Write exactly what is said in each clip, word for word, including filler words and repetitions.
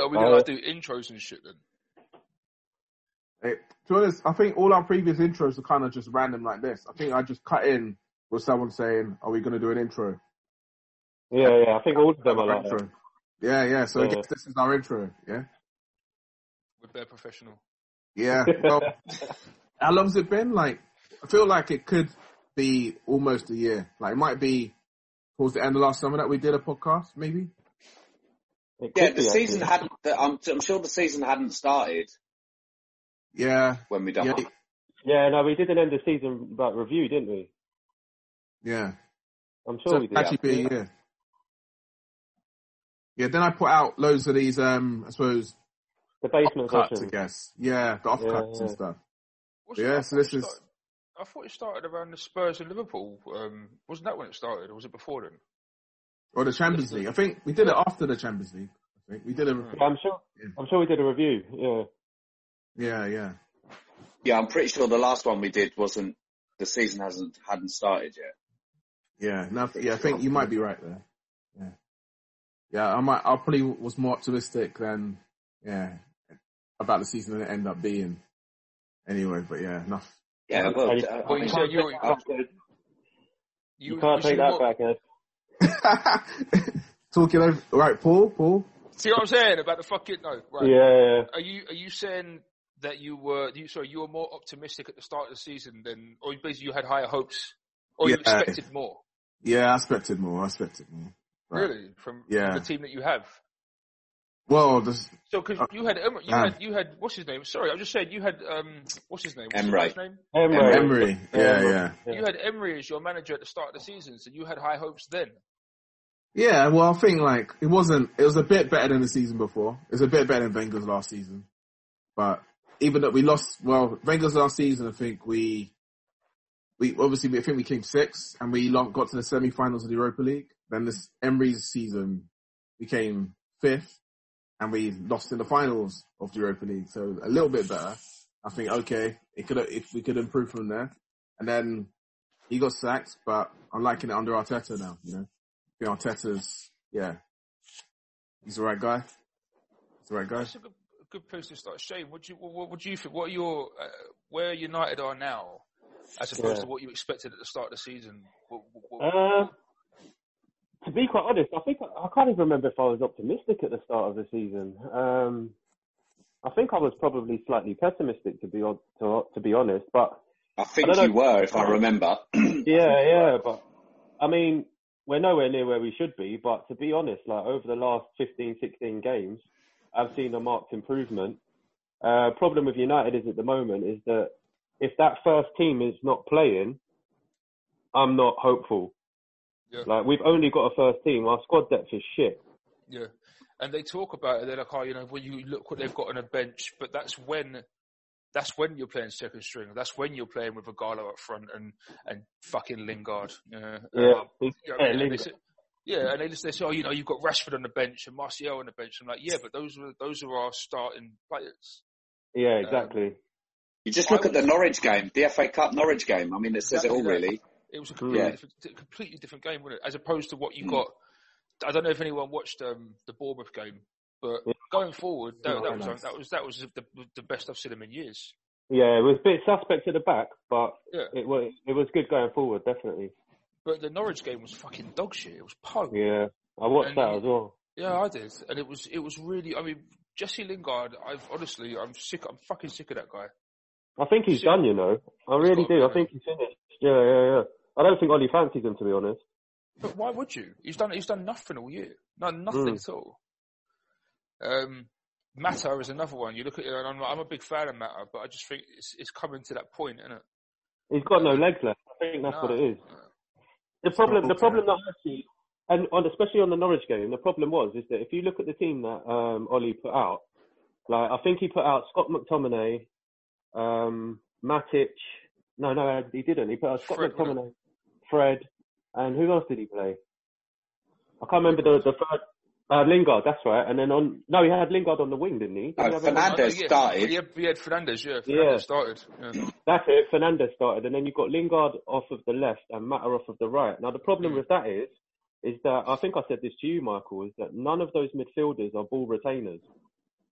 are we gonna like, do intros and shit then? Hey, to be honest, I think all our previous intros are kind of just random like this. I think I just cut in with someone saying, "Are we going to do an intro?" Yeah, yeah. I think all of them are like intro. that. Yeah, yeah. So yeah. I guess this is our intro. Yeah. With their professional. Yeah. Well, how long's it been? Like, I feel like it could be almost a year. Like, it might be towards the end of last summer that we did a podcast, maybe. Yeah, the season hadn't. The, I'm, I'm sure the season hadn't started. Yeah. When we done yeah. it. Yeah, no, we did an end of season like, review, didn't we? Yeah. I'm sure so we did. Actually, be a year. Yeah. Then I put out loads of these. Um, I suppose. The basement cuts, sessions. I guess. Yeah, the off yeah, cuts yeah. and stuff. What's yeah, so this is. Started, I thought it started around the Spurs and Liverpool. Um, wasn't that when it started, or was it before then? Or the Champions League. I think we did it after the Champions League. I think we did a. Yeah, I'm sure. Yeah. I'm sure we did a review. Yeah. Yeah, yeah. Yeah, I'm pretty sure the last one we did wasn't. The season hasn't hadn't started yet. Yeah, no, yeah. I think you might be right there. Yeah. Yeah, I might. I probably was more optimistic than yeah about the season than it ended up being. Anyway, but yeah, enough. Yeah, well, well, uh, well you said you. You, you, you can't take that more... back, Ed. Talking over, right, Paul, Paul. See what I'm saying about the fucking no, right? Yeah. Are you are you saying that you were you sorry you were more optimistic at the start of the season than, or basically you had higher hopes, or yeah. you expected more? Yeah, I expected more. I expected more. Right. Really, from, yeah. from the team that you have. Well, this, so because uh, you had you uh, had you had what's his name? Sorry, I'm just saying you had um what's his name? What's Emery. his name? Emery. Emery. Yeah, yeah, yeah. You had Emery as your manager at the start of the season, so you had high hopes then. Yeah, well, I think like it wasn't. It was a bit better than the season before. It was a bit better than Wenger's last season, but even though we lost, well, Wenger's last season, I think we we obviously I think we came sixth and we got to the semi-finals of the Europa League. Then this Emery's season, we came fifth. And we lost in the finals of the Europa League, so a little bit better. I think okay, it could if we could improve from there. And then he got sacked, but I'm liking it under Arteta now. You know, I think Arteta's yeah, he's the right guy. He's the right guy. That's a good, a good place to start. Shane, what do you what, what do you think? What are your uh, where United are now, as opposed yeah. to what you expected at the start of the season? What, what, uh, To be quite honest, I think I can't even remember if I was optimistic at the start of the season. Um, I think I was probably slightly pessimistic to be to, to be honest, but I think I you were, if I remember. yeah, yeah, but I mean, we're nowhere near where we should be. But to be honest, like over the last fifteen, sixteen games, I've seen a marked improvement. Uh, problem with United is at the moment is that if that first team is not playing, I'm not hopeful. Yeah. Like, we've only got a first team. Our squad depth is shit. Yeah. And they talk about it. They're like, oh, you know, when you look what they've got on a bench, but that's when, that's when you're playing second string. That's when you're playing with Igalo up front and, and fucking Lingard. Uh, yeah. Um, you know, yeah, and Lingard. they say, yeah. And they just, they say, oh, you know, you've got Rashford on the bench and Martial on the bench. I'm like, yeah, but those are, those are our starting players. Yeah, exactly. Um, you just look at the Norwich game, the F A Cup Norwich game. I mean, it says exactly it all, that. really. It was a completely, yeah. different, completely different game, wasn't it? As opposed to what you mm. got. I don't know if anyone watched um, the Bournemouth game, but yeah. going forward, that, oh, that, was, nice. that was that was the, the best I've seen him in years. Yeah, it was a bit suspect at the back, but yeah. it was it was good going forward, definitely. But the Norwich game was fucking dog shit. It was pug. Yeah, I watched and that he, as well. Yeah, I did, and it was it was really. I mean, Jesse Lingard. I've honestly, I'm sick. I'm fucking sick of that guy. I think he's done, you know. I really do. I think he's finished. Yeah, yeah, yeah. I don't think Ollie fancies him, to be honest. But why would you? He's done. He's done nothing all year. No, nothing mm. at all. Um, Mata is another one. You look at it, and I'm, I'm a big fan of Mata, but I just think it's it's coming to that point, isn't it? He's got no legs left. I think that's no, what it is. No. The problem, the problem that I see, and on, especially on the Norwich game, the problem was is that if you look at the team that um, Ollie put out, like I think he put out Scott McTominay, um, Matic. No, no, he didn't. He put out Scott Fred, McTominay, Fred, and who else did he play? I can't remember the the third. Uh, Lingard, that's right. And then on, no, he had Lingard on the wing, didn't he? Didn't oh, he Fernandes yeah, started. Yeah, he had Fernandes, yeah. Fernandes yeah. started. Yeah. That's it. Fernandes started, and then you've got Lingard off of the left and Mata off of the right. Now the problem mm. with that is, is that I think I said this to you, Michael, is that none of those midfielders are ball retainers.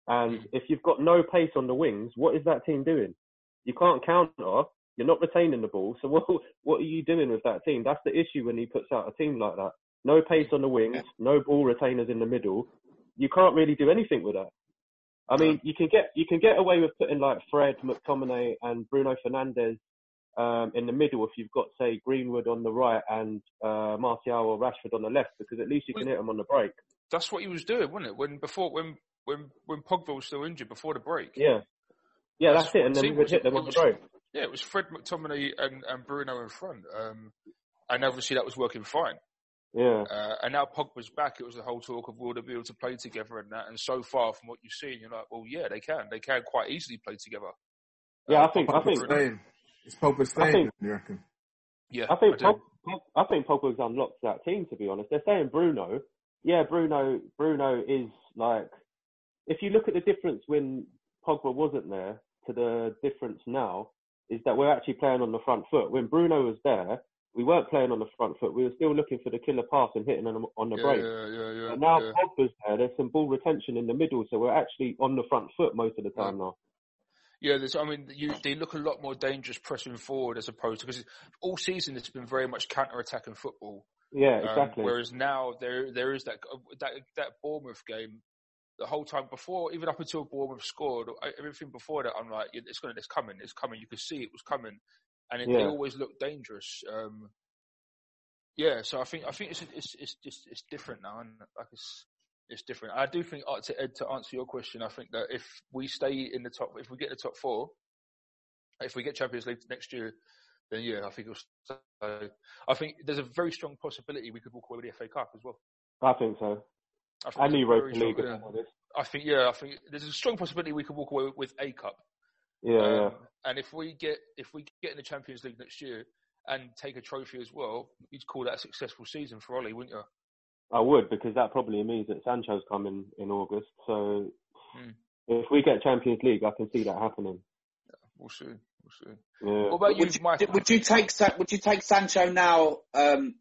And if you've got no pace on the wings, what is that team doing? You can't counter. You're not retaining the ball. So what what are you doing with that team? That's the issue when he puts out a team like that. No pace on the wings, no ball retainers in the middle. You can't really do anything with that. I mean, you can get you can get away with putting like Fred, McTominay, and Bruno Fernandes um, in the middle if you've got, say, Greenwood on the right and uh, Martial or Rashford on the left, because at least you can hit them on the break. That's what he was doing, wasn't it? When before when when when Pogba was still injured before the break. Yeah, yeah, that's, that's it. And then we would was, hit them on was, the break. Yeah, it was Fred, McTominay, and, and Bruno in front, um, and obviously that was working fine. Yeah. Uh, and now Pogba's back. It was the whole talk of will they be able to play together and that. And so far, from what you've seen, you're like, well, yeah, they can. They can quite easily play together. Yeah, uh, I think. Pogba I think. Staying. It's Pogba staying. think, you reckon? Yeah, I think. I, Pog, I think Pogba's unlocked that team. To be honest, they're saying Bruno. Yeah, Bruno. Bruno is like. If you look at the difference when Pogba wasn't there to the difference now, is that we're actually playing on the front foot. When Bruno was there, we weren't playing on the front foot. We were still looking for the killer pass and hitting on, on the yeah, break. Yeah, yeah, yeah. And now yeah. Pogba's there. There's some ball retention in the middle, so we're actually on the front foot most of the time yeah. now. Yeah, there's, I mean, you, they look a lot more dangerous pressing forward as opposed to, because all season it's been very much counter-attacking football. Yeah, Um, exactly. whereas now there there is that that that Bournemouth game. The whole time before, even up until Bournemouth scored, everything before that, I'm like, it's going, it's coming, it's coming. You could see it was coming, and it, Yeah. they always looked dangerous. Um, yeah, so I think I think it's it's it's just it's different now, and like it's it's different. I do think uh, to Ed, to answer your question, I think that if we stay in the top, if we get the top four, if we get Champions League next year, then yeah, I think it'll. Uh, I think there's a very strong possibility we could walk away with the F A Cup as well. I think so. I think And the Europa League. Yeah. I think yeah, I think there's a strong possibility we could walk away with a cup. Yeah, um, yeah. And if we get if we get in the Champions League next year and take a trophy as well, you'd call that a successful season for Ollie, wouldn't you? I would, because that probably means that Sancho's coming in August. So mm. if we get Champions League, I can see that happening. Yeah, we'll see. We'll see. Yeah. What about you, would you, Mike? would you take Would you take Sancho now um,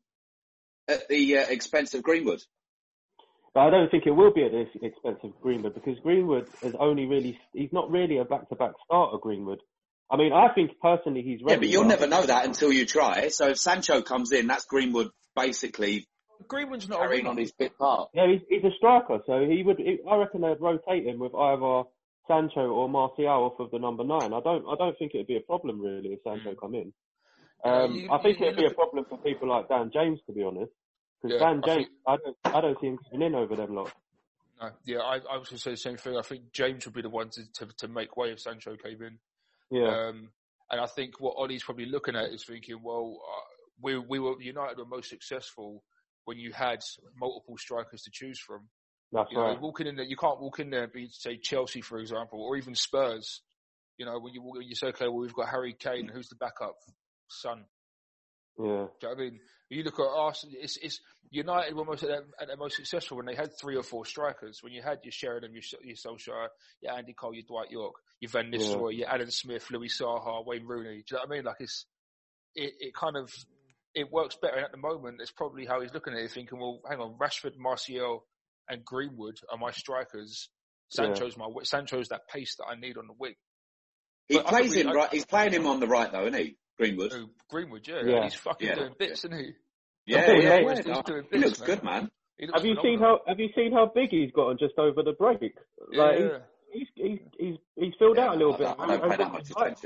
at the uh, expense of Greenwood? But I don't think it will be at the expense of Greenwood, because Greenwood is only really, he's not really a back-to-back starter, Greenwood. I mean, I think personally he's ready. Yeah, but you'll never know that until you try. So if Sancho comes in, that's Greenwood basically Greenwood's not carrying on his bit part. Yeah, he's, he's a striker, so he would, I reckon they'd rotate him with either Sancho or Martial off of the number nine. I don't, I don't think it'd be a problem really if Sancho come in. Um, you, I think you, it'd you be a problem for people like Dan James, to be honest. Because Yeah, Dan I James, think- I don't, I don't see him coming in over them lot. No, yeah, I, I was going to say the same thing. I think James would be the one to, to, to make way if Sancho came in. Yeah, Um, and I think what Ollie's probably looking at is thinking, well, uh, we we were United were most successful when you had multiple strikers to choose from. that's You know, right. walking in there, you can't walk in there and be, say, Chelsea, for example, or even Spurs. You know, when you when you say, okay, well, we've got Harry Kane, who's the backup? Son. Yeah, Do you know what I mean? You look at Arsenal, it's, it's United were most at their, at their most successful when they had three or four strikers. When you had your Sheringham, your, your Solskjaer, your Andy Cole, your Dwight York, your Van Nistelrooy, your Alan Smith, Louis Saha, Wayne Rooney. Do you know what I mean? Like it's, it, it kind of, it works better. And at the moment, it's probably how he's looking at it, thinking, well, hang on, Rashford, Martial, and Greenwood are my strikers. Sancho's my Sancho's that pace that I need on the wing. He But I plays think him we- right. He's playing him on the right though, isn't he? Greenwood. Oh, Greenwood, yeah, Yeah. he's fucking Yeah. doing bits, isn't he? Yeah, Okay, yeah, mate. yeah. He's no, doing he bits, looks man. good, man. He looks Have you seen phenomenal. how Have you seen how big he's gotten just over the break? Yeah, Like yeah. he's he's he's he's, he's filled Yeah, out a little I, bit. don't- I don't pay that much attention.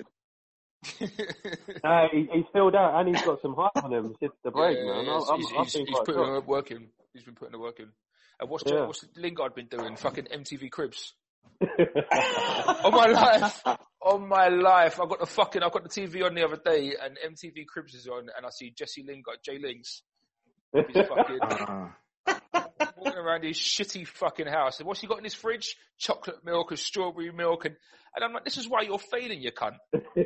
Uh, he, he's filled out and he's got some height on him since the break, yeah, man. yeah, I'm, he's, I'm, he's, I've been he's quite putting shocked. the work in. He's been putting the work in. And what's, Yeah. what's Lingard been doing? Fucking M T V Cribs. On my life. On my life. I got the fucking, I got the T V on the other day and M T V Cribs is on and I see Jesse Lingard, Jay Lings. He's fucking Ah. walking around his shitty fucking house. And what's he got in his fridge? Chocolate milk and strawberry milk. And, and I'm like, this is why you're failing, you cunt.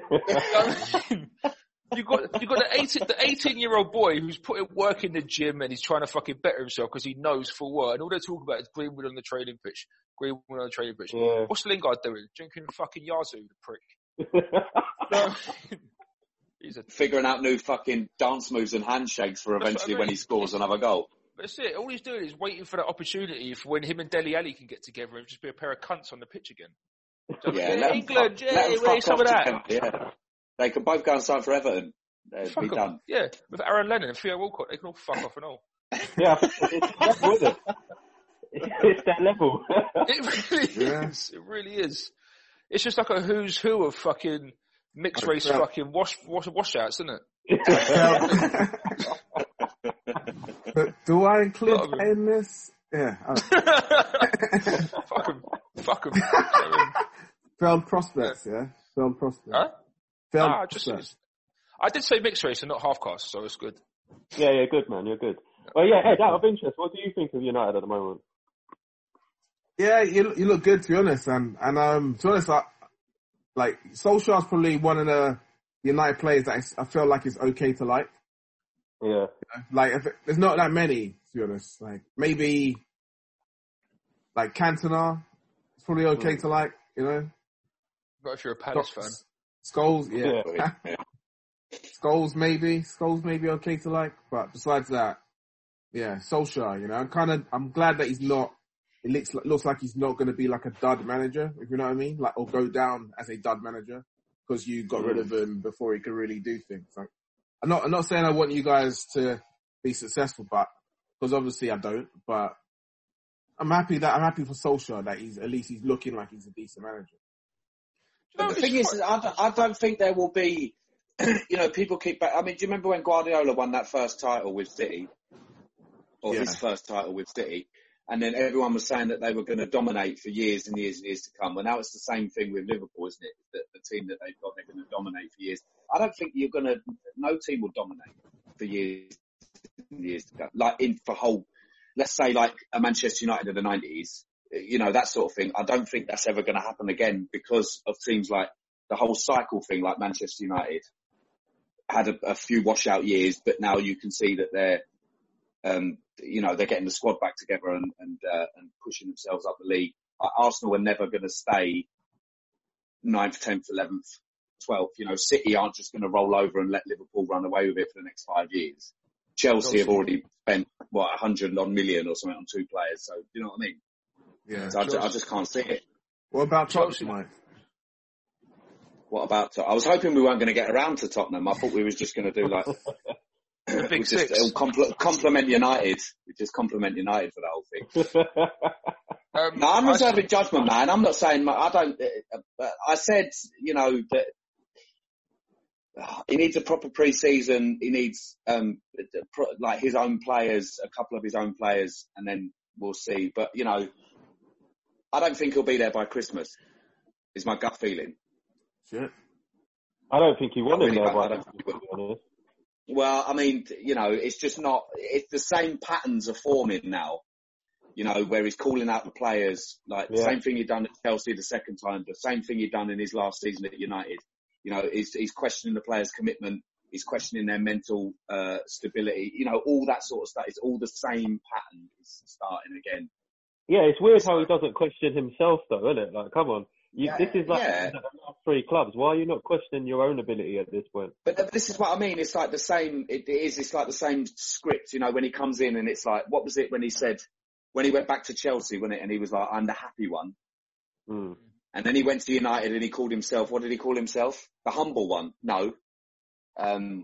You got you got the eighteen the eighteen year old boy who's putting work in the gym and he's trying to fucking better himself because he knows full well. And all they talk about is Greenwood on the training pitch. Greenwood on the training pitch. Yeah. What's Lingard doing? Drinking fucking Yazoo, the prick. No. He's a Figuring out new fucking dance moves and handshakes for That's what I eventually when he mean. scores another goal. That's it. All he's doing is waiting for that opportunity for when him and Dele Alli can get together and just be a pair of cunts on the pitch again. So Yeah, yeah, let 'em England, fuck- yeah, let 'em where's fuck some of off that? together, Yeah, they can both go and sign for Everton. They'd Fuck be 'em. done. Yeah, with Aaron Lennon and Theo Walcott, they can all fuck off and all. Yeah, it's their level, isn't it? It's their level. It really Yeah. is. It really is. It's just like a who's who of fucking mixed race Yeah. fucking wash, wash washouts, isn't it? But do I include Lot of that in this? Yeah. I don't- Fuck 'em. Fuck 'em. Failed prospects, yeah? Failed prospects. Huh? Failed Ah, just, prospects. I did say mixed race and not half caste, so it's good. Yeah, yeah, good man, you're good. Well, yeah, Ed, out of interest, what do you think of United at the moment? Yeah, you you look good, to be honest. And, and um, to be honest, I, like, Solskjaer's probably one of the United players that I feel like is okay to like. Yeah. Like, if it, there's not that many, to be honest. Like, maybe, like, Cantona is probably okay Mm. to like, you know? Not if you're a Palace Sc- fan. Scholes, yeah. Yeah. Yeah. Scholes maybe. Scholes maybe okay to like. But besides that, yeah, Solskjaer, you know, I'm kind of, I'm glad that he's not, it looks, looks like he's not going to be like a dud manager, if you know what I mean? Like, or go down as a dud manager because you got rid of him before he could really do things. Like, I'm not, I'm not saying I want you guys to be successful, but, because obviously I don't, but I'm happy that, I'm happy for Solskjaer that he's, at least he's looking like he's a decent manager. You know, But the thing it's is, fu- I don't, I don't think there will be, you know, people keep back. I mean, do you remember when Guardiola won that first title with City? Or Yeah. his first title with City? And then everyone was saying that they were going to dominate for years and years and years to come. Well, now it's the same thing with Liverpool, isn't it? That the team that they've got, they're going to dominate for years. I don't think you're going to, no team will dominate for years and years to come. Like in for whole, let's say like a Manchester United of the nineties, you know, that sort of thing. I don't think that's ever going to happen again because of teams like the whole cycle thing, like Manchester United had a, a few washout years, but now you can see that they're, um, you know, they're getting the squad back together and and, uh, and pushing themselves up the league. Uh, Arsenal are never going to stay ninth, tenth, eleventh, twelfth. You know, City aren't just going to roll over and let Liverpool run away with it for the next five years. Chelsea have already spent, what, a hundred odd million or something on two players. So, you know what I mean? Yeah. So I, ju- I just can't see it. What about Chelsea- Tottenham, Mike? What about, I was hoping we weren't going to get around to Tottenham. I thought we was just going to do like, the big we just six. it'll compl- compliment United. We just compliment United for the whole thing. Um, No, I'm I- reserving judgment, man. I'm not saying, I don't, uh, I said, you know, that uh, he needs a proper pre-season. He needs, um, pro- like his own players, a couple of his own players, and then we'll see. But, you know, I don't think he'll be there by Christmas, is my gut feeling. Shit. I don't think he won I him really there, don't- I but don't to think he be honest. Well, I mean, you know, it's just not, it's the same patterns are forming now, you know, where he's calling out the players, like the Yeah. same thing he'd done at Chelsea the second time, the same thing he'd done in his last season at United. You know, he's, he's questioning the players' commitment, he's questioning their mental uh, stability, you know, all that sort of stuff. It's all the same pattern is starting again. Yeah, it's weird how he doesn't question himself, though, isn't it? Like, come on. You, Yeah, this is like yeah. the last three clubs. Why are you not questioning your own ability at this point? But th- this is what I mean. It's like the same, it is, it's like the same script, you know, when he comes in and it's like, what was it when he said, when he went back to Chelsea, wasn't it? And he was like, I'm the happy one. Mm. And then he went to United and he called himself, what did he call himself? The humble one? No. Um,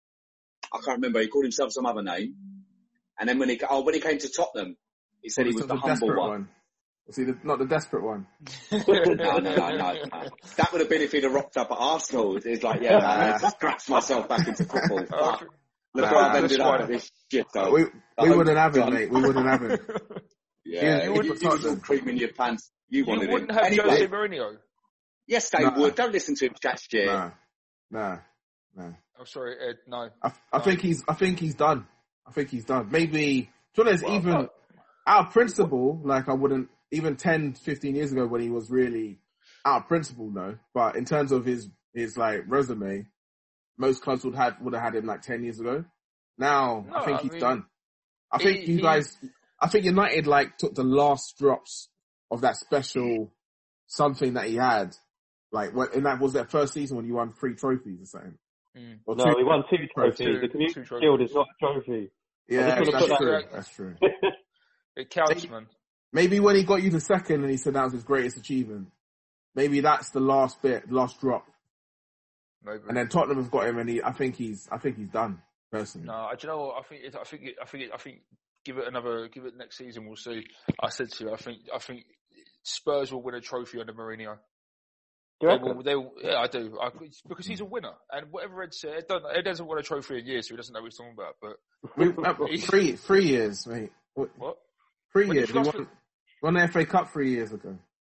I can't remember. He called himself some other name. And then when he, oh, when he came to Tottenham, he said he was the humble desperate one. one. Was he the, not the desperate one? no, no, no, no, no. That would have been if he'd have rocked up at Arsenal. It's like, yeah, man, I scratched myself back into football. Oh, Fuck. Look Nah, where I've this ended one. up with this shit, though. We, we hope wouldn't have him, done. mate. We wouldn't have him. Yeah, You you, would you, put you was all Tottenham. cream in your pants. You You wanted wouldn't him. have Anyway, Jose Mourinho. yes, they Nah. would. Don't listen to him chat shit. Nah, nah, nah. I'm sorry, Ed. No. I, I No. think he's. I think he's done. I think he's done. Maybe. To be honest, Well, even no. out of principle, like I wouldn't even ten, fifteen years ago when he was really out of principle, no. But in terms of his his like resume, most clubs would have would have had him like ten years ago. Now No, I think I he's mean, done. I think he- you he- guys. I think United like took the last drops of that special something that he had. Like when, and that was that first season when you won three trophies or something. Mm. Or No, two. we won two trophies. Two- the Community two trophies. Shield is not a trophy. Yeah, I just that's wanna put true. that- That's true. It counts, man. Maybe when he got you to second and he said that was his greatest achievement, maybe that's the last bit, last drop. Maybe. And then Tottenham have got him, and he, I think he's, I think he's done personally. No, do you know what? I think, it, I think, it, I think, it, I think. Give it another, give it next season. We'll see. I said to you, I think, I think Spurs will win a trophy under Mourinho. Do you They reckon? will, they will, yeah, I do. I, because he's a winner, and whatever Ed said, Ed, don't, Ed hasn't won a trophy in years, so he doesn't know what he's talking about. But We, uh, three, three years, mate. What? what? Three When years. did We you last won, won the F A Cup three years ago.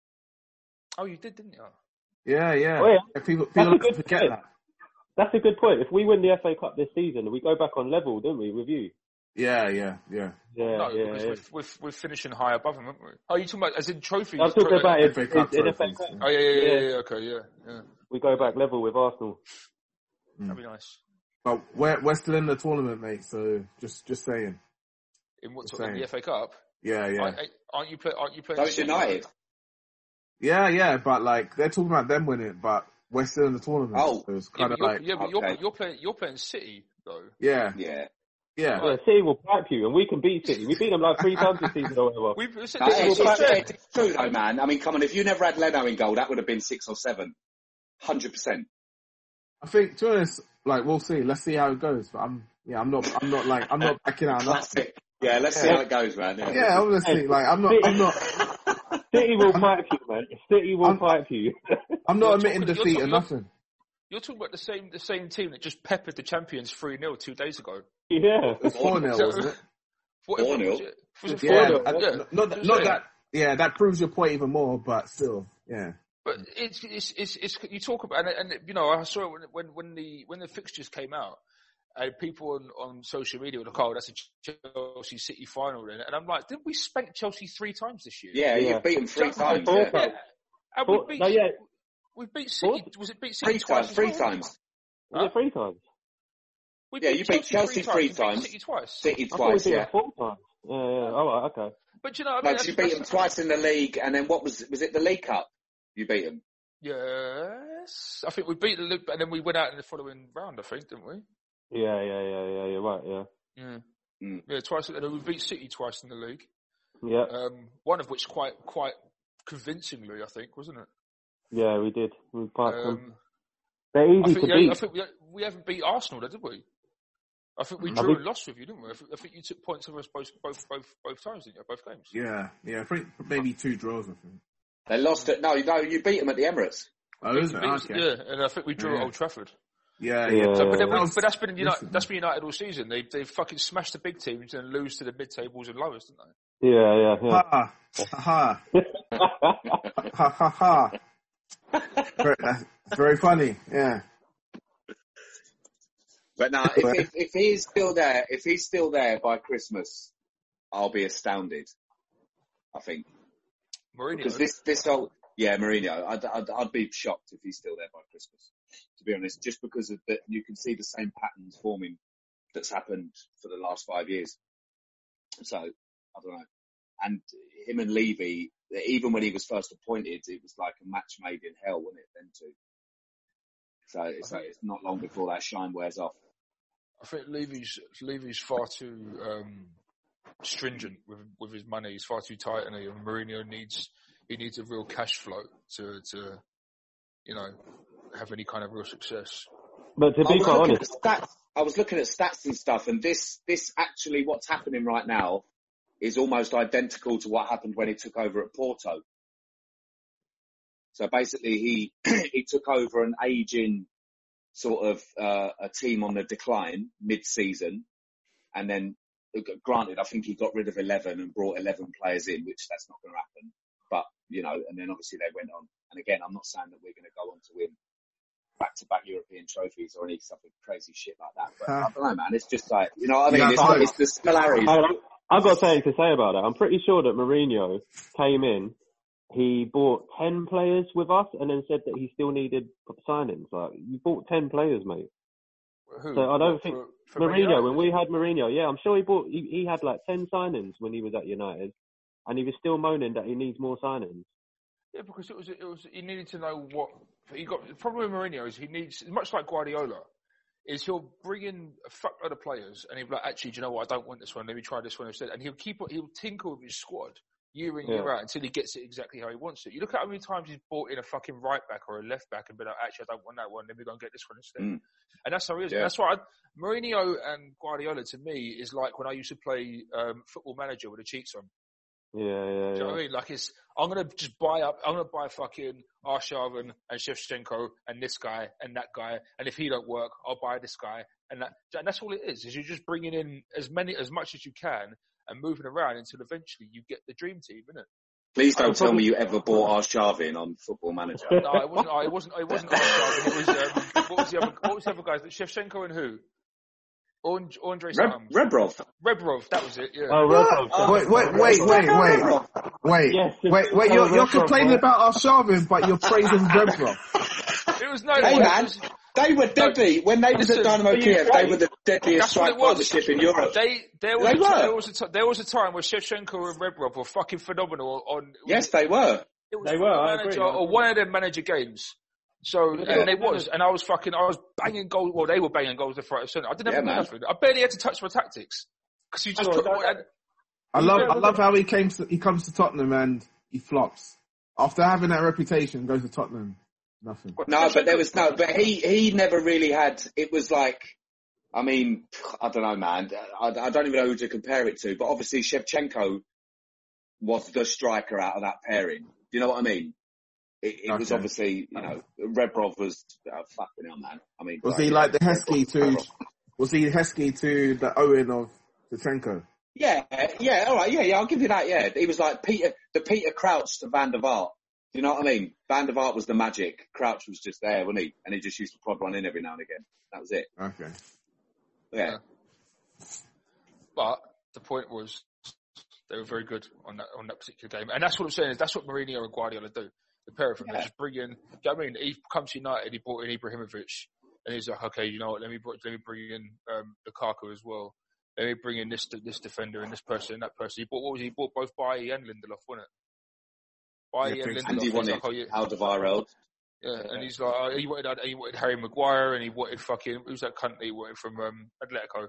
Oh, you did, didn't you? Yeah, yeah. Oh, yeah. Yeah, people, That's people a like to good forget point. that. That's a good point. If we win the F A Cup this season, we go back on level, don't we, with you? Yeah, yeah, yeah. Yeah, No, yeah, because yeah. we're, we're, we're finishing high above him, aren't we? Oh, you talking about as in trophies? I'm talking Tro- about F it, A Cup it, in F A trophies. Cup. Oh yeah, yeah, yeah, Yeah. yeah, yeah. Okay, yeah, yeah. We go back level with Arsenal. That'd be nice. But we're, we're still in the tournament, mate, so just, just saying. In what? Just In the saying. F A Cup? Yeah, yeah. Aren't, aren't you play? Aren't you playing? So it's United. Yeah, yeah, but like, they're talking about them winning it, but we're still in the tournament. Oh. So it's Yeah, kind but of you're, like, yeah, but you're, okay. you're playing. You're playing City though. yeah, Yeah. yeah. Yeah, City will pipe you, and we can beat City. We beat them like three times this season or whatever. We've it's, Uh, it's, it's, it's, it's, it's true though, man. I mean, come on, if you never had Leno in goal, that would have been six or seven. Hundred percent. I think, to be honest, like, we'll see. Let's see how it goes. But I'm, yeah, I'm not, I'm not like, I'm not backing out. I'm not, Classic. Yeah, let's see Yeah. how it goes, man. Yeah. yeah, obviously, like, I'm not, I'm not, City will pipe you, man. City will I'm- pipe you. I'm not You're admitting talking- you're defeat or talking- nothing. You're talking about the same the same team that just peppered the champions three nil two days ago. yeah. It was four nil, wasn't it? What, four nil. Was it, was it Yeah, four nil? I- Yeah. not, that, not that, yeah, that proves your point even more, but still, yeah. But it's, it's it's it's you talk about and, and you know I saw it when when when the when the fixtures came out, and people on, on social media were like, "Oh, that's a Chelsea City final," then, and I'm like, "Didn't we spank Chelsea three times this year?" Yeah, Yeah. you've beaten three So- times. Four Yeah. times. And Four- we beat no, yeah. we beat City. Four? Was it beat City Three twice? times. as Three well? times. Was it three times? We Yeah, you beat Chelsea three we beat times. City twice. City I thought we twice. beat Yeah. them four times. Yeah, yeah. All right, okay. But you know, I mean, No, that's- you beat them that's- twice in the league, and then what was was it? The League Cup. You beat them. Yes, I think we beat the Liv- and then we went out in the following round. I think, didn't we? Yeah, yeah, yeah, yeah. You're right. Yeah, Yeah, Mm. yeah, twice. And then we beat City twice in the league. yeah, Um, one of which quite quite convincingly, I think, wasn't it? yeah. We did. We piped them. Um, They're I easy think, to yeah, I beat. think we, we haven't beat Arsenal, though, did we? I think we Have drew we? and lost with you, didn't we? I think, I think you took points of us both both both both times, didn't you? Both games. Yeah, yeah, I think maybe two draws, I think. They lost it. No, no, you beat them at the Emirates. Oh, is it? Beat us- Okay. Yeah, and I think we drew Yeah. at Old Trafford. Yeah, Yeah. yeah. So, but, then we, That was but that's been United, recently. that's been United all season. They they fucking smashed the big teams and lose to the mid tables and lowest, didn't they? Yeah, yeah, yeah. Ha, ha, ha, ha, ha, ha. Very, that's very funny, yeah. But now, if, if if he's still there, if he's still there by Christmas, I'll be astounded. I think Mourinho. because this this whole yeah Mourinho, I'd, I'd I'd be shocked if he's still there by Christmas. To be honest, just because of that, you can see the same patterns forming that's happened for the last five years. So I don't know. And him and Levy, even when he was first appointed, it was like a match made in hell, wasn't it? Then too. So it's like, it's not long before that shine wears off. I think Levy's Levy's far too um, stringent with with his money. He's far too tight, and he, and Mourinho needs he needs a real cash flow to to you know have any kind of real success. But to I be was quite looking honest, at stats. I was looking at stats and stuff, and this this actually what's happening right now is almost identical to what happened when he took over at Porto. So basically, he he took over an aging sort of uh, a team on the decline mid-season, and then granted, I think he got rid of eleven and brought eleven players in, which that's not going to happen. But you know, and then obviously they went on. And again, I'm not saying that we're going to go on to win back-to-back European trophies or any something crazy shit like that. But Huh. I don't know, man. It's just like, you know what I mean? Yeah, it's, I- it's the similarities. I, I've got something to say about that. I'm pretty sure that Mourinho came in, he bought ten players with us, and then said that he still needed signings. Like, you bought ten players, mate. Who? So I don't What, think for, for Mourinho, when we had Mourinho, yeah, I'm sure he bought, he, he had like ten signings when he was at United, and he was still moaning that he needs more signings. Yeah, because it was it was he needed to know what he got. The problem with Mourinho is he needs much like Guardiola. is he'll bring in a fuckload of players and he'll be like, actually, do you know what? I don't want this one. Let me try this one instead. And he'll keep, he'll tinker with his squad year in, Yeah. year out until he gets it exactly how he wants it. You look at how many times he's brought in a fucking right back or a left back and be like, actually, I don't want that one. Let me go and get this one instead. Mm. And that's how he is. Yeah. And that's why I, Mourinho and Guardiola to me is like when I used to play um, Football Manager with the cheats on. Yeah, yeah, Do you know yeah. what I mean? Like it's, I'm gonna just buy up. I'm gonna buy fucking Arshavin and Shevchenko and this guy and that guy. And if he don't work, I'll buy this guy. And that, and that's all it is. Is you're just bringing in as many, as much as you can, and moving around until eventually you get the dream team, innit? Please don't I'm tell probably- me you ever bought Arshavin on Football Manager. No, it wasn't. It wasn't. It wasn't Arshavin. It was um, what was the other? What was the other guys? Shevchenko and who? And- Andre Reb- Sams. Rebrov. Rebrov. That was it. Yeah. Oh, Rebrov. Oh, Wait, wait, wait, wait, wait, wait, Yes, wait, wait. oh, You're, you're Rebrov, complaining boy. about Arshavin, but you're praising Rebrov. It was no. Hey it man, was- they were deadly. When they was Listen, at Dynamo are you Kiev, they right? were the deadliest That's what strike it was. partnership in Europe. They there was They a t- were. there was a t- there was a time where Shevchenko and Rebrov were fucking phenomenal on. Yes, they were. It was They were, I manager agree, I or agree. one of them manager games. So Yeah, and they yeah. was, and I was fucking, I was banging goals. Well, they were banging goals left, right, and centre. I didn't have Yeah, to do man. nothing. I barely had to touch my tactics because you just Hang on, put. don't- and- I love, I love how he came to, he comes to Tottenham and he flops. After having that reputation, goes to Tottenham, nothing. No, but there was no. But he he never really had. It was like, I mean, I don't know, man. I, I don't even know who to compare it to. But obviously, Shevchenko was the striker out of that pairing. Do you know what I mean? It, it was Okay. obviously, you know, Rebrov was uh, fucking hell, man. I mean, Was like, he like the Heskey Rebrov- to, Rebrov. was he Heskey to the Owen of Shevchenko? Yeah, yeah, all right, yeah, yeah. I'll give you that. Yeah, he was like Peter, the Peter Crouch to Van der Vaart. Do you know what I mean? Van der Vaart was the magic. Crouch was just there, wasn't he? And he just used to prod one in every now and again. That was it. Okay. Yeah. But the point was, they were very good on that on that particular game, and that's what I'm saying. Is that's what Mourinho and Guardiola do. The pair of them, they Yeah. just bring in. Do you know what I mean? He comes to United, he brought in Ibrahimovic, and he's like, okay, you know what? Let me br- let me bring in um, Lukaku as well. Let me bring in this this defender and this person and that person. He bought what was he? He bought both Bailly and Lindelof, wasn't it? Bailly Yeah, and thanks. Lindelof. And he He's wanted like, oh, yeah. Alderweireld. Yeah, and he's like, oh, he wanted, he wanted Harry Maguire, and he wanted fucking who's that cunt he wanted from um, Atletico,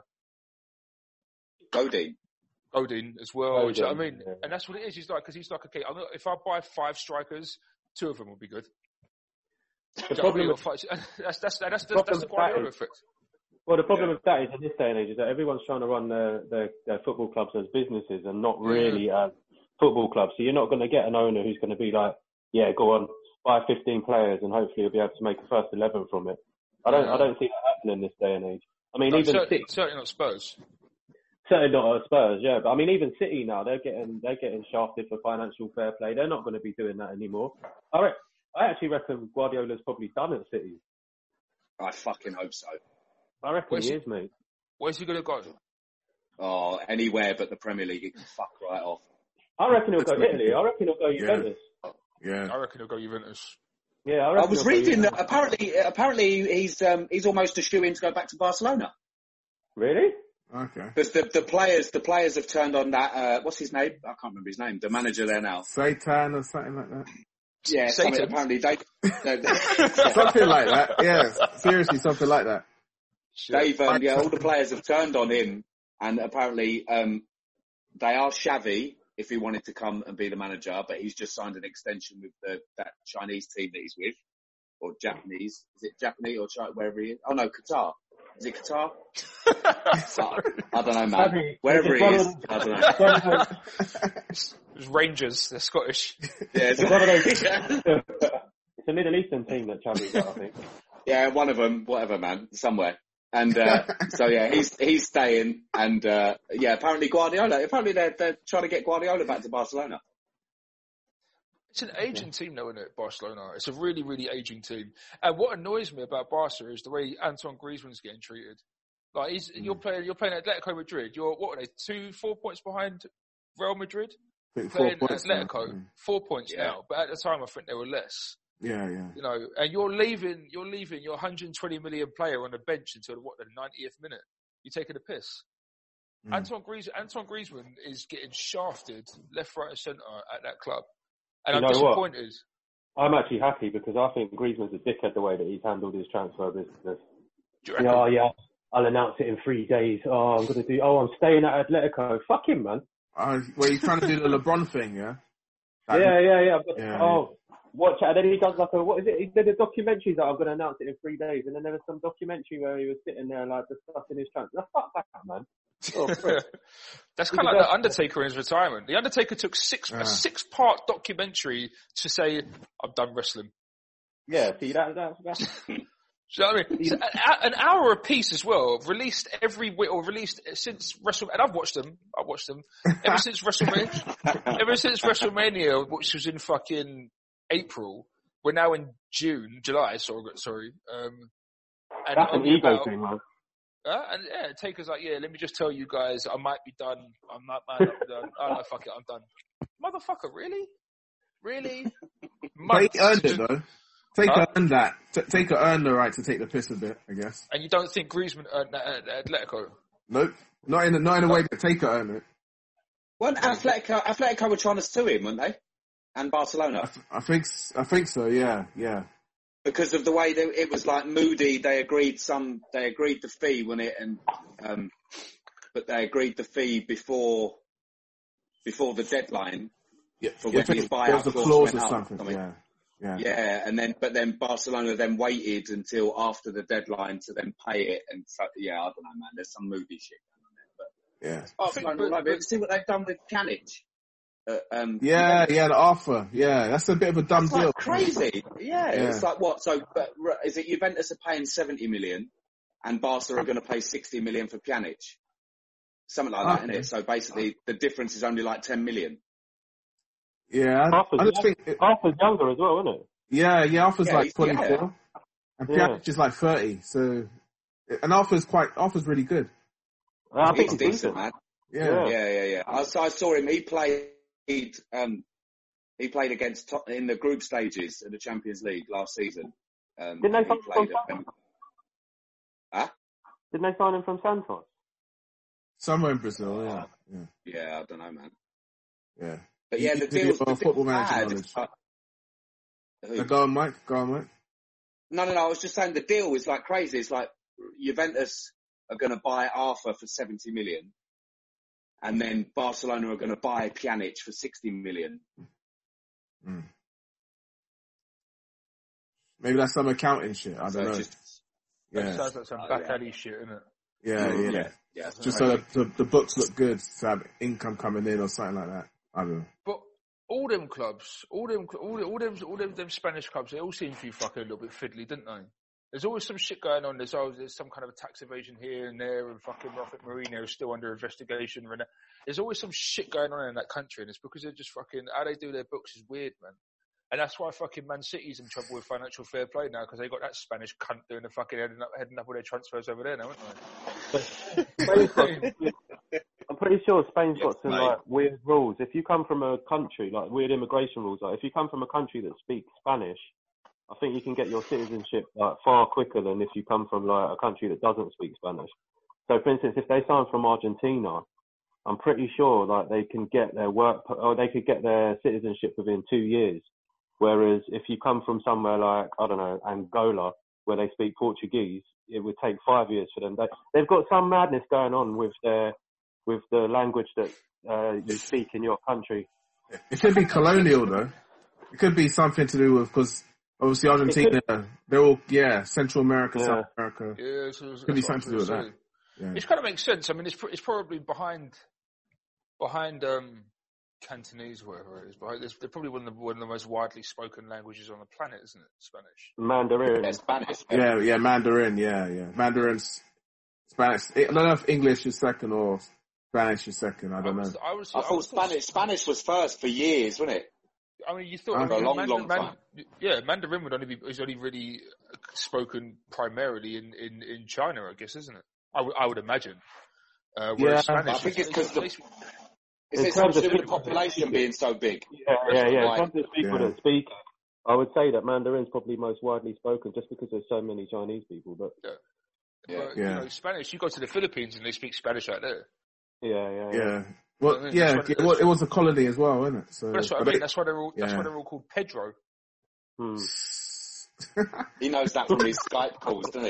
Godin. Odin as well. Do you know what I Odin, mean? yeah. And that's what it is. He's like, because he's like, okay, I'm gonna, if I buy five strikers, two of them will be good. The Do you know what I mean? problem, Or five- That's that's that's the, problem that's the with that Guardiola is- effect. well, the problem Yeah. with that is in this day and age is that everyone's trying to run their, their, their football clubs as businesses and not really as football clubs. So you're not going to get an owner who's going to be like, yeah, go on, buy fifteen players and hopefully you'll be able to make a first eleven from it. I don't, Yeah. I don't see that happening in this day and age. I mean, No, even certainly, City, certainly not Spurs. certainly not at Spurs, yeah. But I mean, even City now, they're getting, they're getting shafted for financial fair play. They're not going to be doing that anymore. I, re- I actually reckon Guardiola's probably done at City. I fucking hope so. I reckon Where's he he- is, mate. Where's he going to go? Oh, anywhere but the Premier League, he can fuck right off. I reckon he'll go Italy. I reckon he'll go Yeah. Juventus. Yeah. I reckon he'll go Juventus. Yeah, I I reckon was he'll go reading that Juventus. apparently, apparently he's um, he's almost a shoe in to go back to Barcelona Really? Okay. because the the players the players have turned on that. Uh, what's his name? I can't remember his name. The manager there now. Satan or something like that. Yeah, something, Satan. apparently they. they Something like that. Yeah. Seriously, something like that. They've, um, yeah, all the players have turned on him, and apparently um, they are Xavi if he wanted to come and be the manager, but he's just signed an extension with the, that Chinese team that he's with, or Japanese. Is it Japanese or China, wherever he is? Oh no, Qatar. Is it Qatar? So, I don't know, man. Xavi, Wherever it's he one is, of I don't know. One of those- It's Rangers, they're Scottish. Yeah, it's one of those- it's, it's a Middle Eastern team that Xavi's got, I think. yeah, one of them, whatever, man, somewhere. And uh, so yeah, he's he's staying, and uh, yeah, apparently Guardiola. Apparently they're they're trying to get Guardiola back to Barcelona. It's an aging team, though, isn't it, Barcelona? It's a really, really aging team. And what annoys me about Barca is the way Antoine Griezmann's getting treated. Like he's, Mm. you're playing, you're playing Atletico Madrid. You're what are they? Two, four points behind Real Madrid. I think four Playing points now. Atletico, four points Yeah. now. But at the time, I think they were less. Yeah, yeah. You know, and you're leaving, you're leaving your one hundred twenty million player on the bench until what the ninetieth minute. You're taking a piss. Mm. Antoine Griezmann, Antoine Griezmann is getting shafted left, right, and centre at that club, and You I'm know what? disappointed. I'm actually happy because I think Griezmann's a dickhead the way that he's handled his transfer business. Do you reckon? Yeah, yeah. I'll announce it in three days. Oh, I'm gonna do. Oh, I'm staying at Atletico. Fuck him, man. Uh, well, he's trying to do the LeBron thing, yeah. That, yeah, yeah, yeah. Got, yeah oh, yeah. Watch it. And then he does like a what is it? He did a documentary that I'm gonna announce it in three days. And then there was some documentary where he was sitting there like discussing his chance. Fuck that, man. Oh, That's kind of like the Undertaker in his retirement. The Undertaker took six Yeah. a six-part documentary to say, "I'm done wrestling." Yeah, see that that that's. Do you know what I mean? So, an, an hour a piece as well, released every week, or released since WrestleMania, and I've watched them, I've watched them, ever since WrestleMania, ever since WrestleMania, which was in fucking April, we're now in June, July, sorry, sorry. Um, and That's an ego about, thing, man. Uh, and yeah, Taker's like, yeah, let me just tell you guys, I might be done, I'm not, man, I'm done, oh no, fuck it, I'm done. Motherfucker, really? Really? But he earned it Months. though. Taker Huh? earned that. T- Taker earned the right to take the piss a bit, I guess. And you don't think Griezmann earned that at Atletico? Nope. Not in the, not in a way that Taker earned it. Weren't Atletico, Atletico were trying to sue him, weren't they? And Barcelona. I, th- I think s- I think so. Yeah, yeah. Because of the way they, it was like Moody, they agreed some, they agreed the fee, wasn't it? And, um, but they agreed the fee before, before the deadline Yeah. for yeah, when his there buyout was a clause clause went or up. something. I mean, Yeah, yeah. Yeah, and then, but then Barcelona then waited until after the deadline to then pay it. And so, yeah, I don't know, man, there's some Moody shit going on there. Yeah. But Barcelona, but- all over. See what they've done with Pjanic. Uh, um, Yeah, yeah, the offer. Yeah, that's a bit of a dumb It's deal. like crazy. Yeah, Yeah. it's like what? So, but, is it Juventus are paying seventy million and Barca are going to pay sixty million for Pjanic? Something like that, Okay. isn't it? So basically, the difference is only like ten million. Yeah, I, Arthur's, I just think. It, Arthur's younger as well, isn't it? yeah, yeah, Arthur's Yeah, like he's- twenty-four, and Yeah. Pjanic is like thirty. So, and Arthur's quite. Arthur's really good. I think He's he's decent, decent. man. Yeah. Yeah. Yeah, yeah, yeah. I, so I saw him. He played. Um, he played against top, in the group stages of the Champions League last season. Um, Didn't they he sign him played from at, Huh? Didn't they sign him from Santos? Somewhere in Brazil. Yeah, yeah, Yeah, I don't know, man. yeah. But You yeah, need the to do deal's, your the football deal's manager bad. knowledge. It's like- Who? Now go on, Mike. Go on, Mike. No, no, no. I was just saying the deal is like crazy. It's like Juventus are going to buy Arthur for seventy million, and then Barcelona are going to buy Pjanic for sixty million. Mm. Maybe that's some accounting shit. I So don't know. just, That Yeah, sounds like some Oh, back yeah. alley shit, innit? yeah, yeah. yeah, yeah. Just so that the, the books look good, to have income coming in or something like that. I don't know. But all them clubs, all them, all, all them, all them, them Spanish clubs, they all seem to be fucking a little bit fiddly, didn't they? There's always some shit going on. There's always there's some kind of a tax evasion here and there, and fucking Rafa Mourinho is still under investigation. And there's always some shit going on in that country, and it's because they're just fucking how they do their books is weird, man. And that's why fucking Man City's in trouble with financial fair play now, because they got that Spanish cunt doing the fucking heading up, heading up all their transfers over there now, haven't they? Spain's got, I'm pretty sure Spain's got Yes, some mate. like weird rules. If you come from a country, like weird immigration rules, like if you come from a country that speaks Spanish, I think you can get your citizenship like far quicker than if you come from like a country that doesn't speak Spanish. So, for instance, if they sign from Argentina, I'm pretty sure like they can get their work or they could get their citizenship within two years. Whereas if you come from somewhere like I don't know Angola, where they speak Portuguese, it would take five years for them. They, they've got some madness going on with their with the language that uh, you speak in your country. It could be colonial though. It could be something to do with because obviously Argentina, they're all yeah Central America, Yeah. South America. Yeah, so Could be that's what I'm something to do with trying that. say. Yeah. It kind of makes sense. I mean, it's pr- it's probably behind behind um, Cantonese, whatever it is. Behind, it's, they're probably one of the one of the most widely spoken languages on the planet, isn't it? Spanish. Mandarin. Yeah, Spanish. Yeah, yeah, Mandarin, yeah, yeah. Mandarin's Spanish. I don't know if English is second or Spanish is second. I I don't was, know. I was, I I thought was Spanish. Spanish was first for years, wasn't it? I mean, you thought For I a mean, long, Mand- long Mand- time. Yeah, Mandarin would only be is only really spoken primarily in, in, in China, I guess, isn't it? I would I would imagine. Uh, whereas Yeah. Spanish, I think it's is- 'cause the- they- Is In it something terms to do of with the people- population being so big? Yeah, yeah, yeah. In Right. terms of people Yeah. that speak, I would say that Mandarin's probably most widely spoken just because there's so many Chinese people. But Yeah. but, Yeah. you know, Spanish. You go to the Philippines and they speak Spanish out there. yeah, yeah, yeah. Yeah. Well, I mean, yeah, that's what- it was, it was a colony as well, wasn't it? So But that's what I but mean. they- That's why they're all. That's yeah. why they're all called Pedro. Hmm. He knows that from his Skype calls, doesn't he?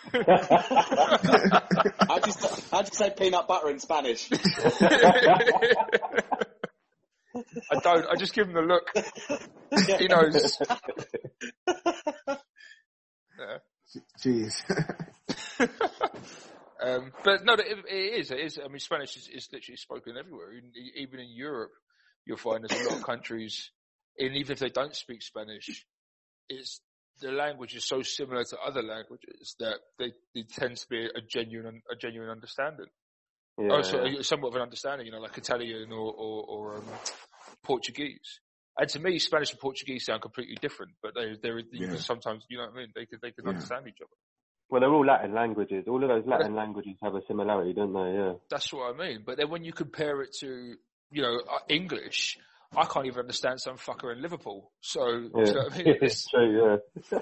How'd you, say, how'd you say peanut butter in Spanish? I don't. I just give him the look. He knows. Yeah. Jeez. um, but no, it, it is. It is. I mean, Spanish is, is literally spoken everywhere. Even, even in Europe, you'll find there's a lot of countries, and even if they don't speak Spanish, it's the language is so similar to other languages that they, they tend to be a genuine a genuine understanding. Yeah, Oh, so yeah. somewhat of an understanding, you know, like Italian or or, or um, Portuguese. And to me, Spanish and Portuguese sound completely different, but they they're you Yeah. can sometimes, you know what I mean? They could they can Yeah. understand each other. Well, they're all Latin languages. All of those Latin languages have a similarity, don't they? Yeah. That's what I mean. But then when you compare it to, you know, uh, English, I can't even understand some fucker in Liverpool. So, Yeah. you know what I mean? It's It's, true, yeah.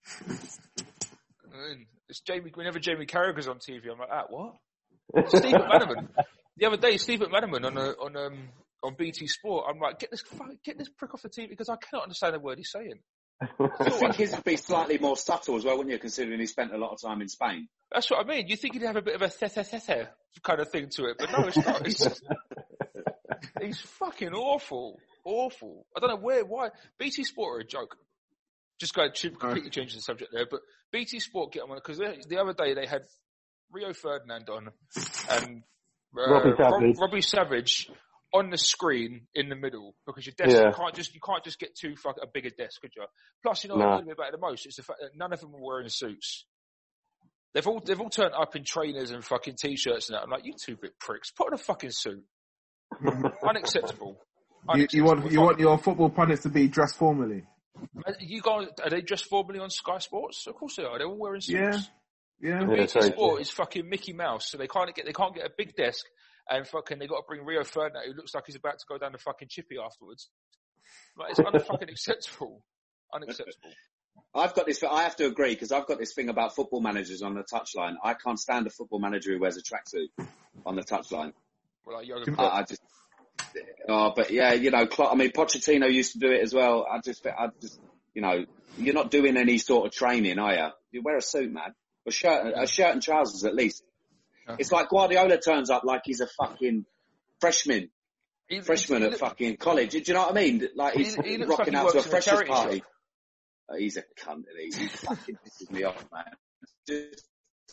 I mean, it's Jamie, whenever Jamie Carragher's on T V, I'm like, ah, what? Steve McManaman. The other day, Steve McManaman on a, on um on B T Sport, I'm like, get this fuck- get this prick off the T V because I cannot understand a word he's saying. I think his would be slightly more subtle as well, wouldn't you, considering he spent a lot of time in Spain? That's what I mean. You think he'd have a bit of a the the the the kind of thing to it, but no, it's not. It's just, he's fucking awful, awful. I don't know where, why. B T Sport are a joke. Just going to completely change the subject there, but B T Sport get on because the other day they had Rio Ferdinand on and uh, Robbie Rob, Savage. Robbie Savage on the screen in the middle because your desk Yeah. you can't just you can't just get too fuck a bigger desk, could you? Plus, you know No. what annoyed me about it the most? It's the fact that none of them are wearing suits. They've all they've all turned up in trainers and fucking t-shirts and that. I'm like, you two bit pricks, put on a fucking suit. Unacceptable. You, you want Unacceptable. you want your football pundits to be dressed formally. You guys, are they dressed formally on Sky Sports? Of course they are. They're all wearing suits. Yeah. Yeah. And Yeah, B T sorry. Sport is fucking Mickey Mouse, so they can't get they can't get a big desk, and fucking they got to bring Rio Ferdinand, who looks like he's about to go down the fucking chippy afterwards. Like it's unfucking acceptable, unacceptable. I've got this. I have to agree because I've got this thing about football managers on the touchline. I can't stand a football manager who wears a tracksuit on the touchline. Well, like Jurgen I, Klopp. I just. Oh, but yeah, you know, Klopp, I mean, Pochettino used to do it as well. I just, I just, you know, you're not doing any sort of training, are you? You wear a suit, man, a shirt, a shirt and trousers at least. Yeah. It's like Guardiola turns up like he's a fucking freshman, He- freshman he at look- fucking college. Do you know what I mean? Like he's He- he looks rocking like he out to a works in a freshers charity party. shop. Uh, he's a cunt. Isn't he? He fucking pisses me off, man. Just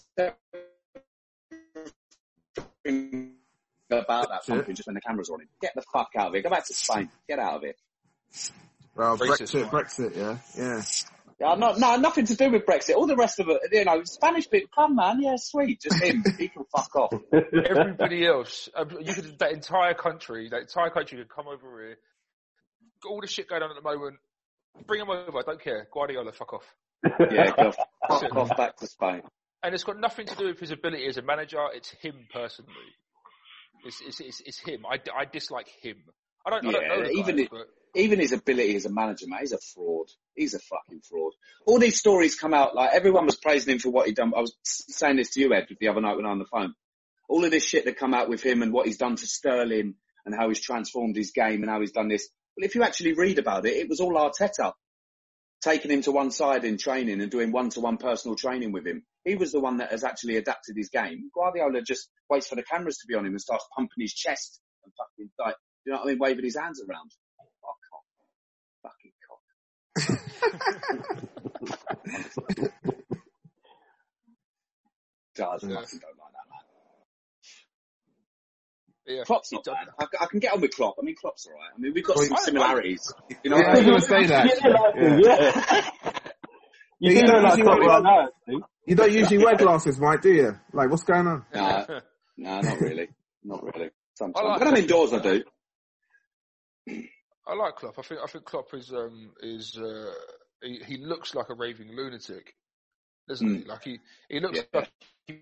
about that something just when the cameras are on him. Get the fuck out of it. Go back to Spain. Get out of it. Well, Racist, Brexit, right? Brexit, yeah, yeah. Yeah, no, no, nothing to do with Brexit. All the rest of it, you know, Spanish people, come man, yeah, sweet. Just him. He can fuck off. Everybody else, um, you could that entire country, that entire country could come over here. Got all the shit going on at the moment. Bring him over. I don't care. Guardiola, fuck off. Yeah, go fuck off back to Spain. And it's got nothing to do with his ability as a manager. It's him personally. It's it's it's, it's him. I, I dislike him. I don't, I don't Yeah, know the even guy, it- but Even his ability as a manager, mate, he's a fraud. He's a fucking fraud. All these stories come out, like, everyone was praising him for what he'd done. I was saying this to you, Ed, the other night when I was on the phone. All of this shit that come out with him and what he's done to Sterling and how he's transformed his game and how he's done this. Well, if you actually read about it, it was all Arteta taking him to one side in training and doing one-to-one personal training with him. He was the one that has actually adapted his game. Guardiola just waits for the cameras to be on him and starts pumping his chest and fucking, like, you know what I mean, waving his hands around. Fucking cock. Does Yeah. fucking don't like that, man. yeah. Klopp's not bad. I, I can get on with Klopp. I mean, Klopp's alright. I mean, we've got Well, some I- similarities. You know Yeah, I what I was mean? going to say that. Yeah, like, yeah. You Yeah, do you know don't like usually Klopp wear- right now, actually. You don't usually wear glasses, Mike, do you? Like, what's going on? Nah, nah, not really. Not really. Sometimes. I like when I'm that. indoors, I do. I like Klopp. I think I think Klopp is um is uh he, he looks like a raving lunatic, doesn't he? Mm. Like he he looks Yeah. like he,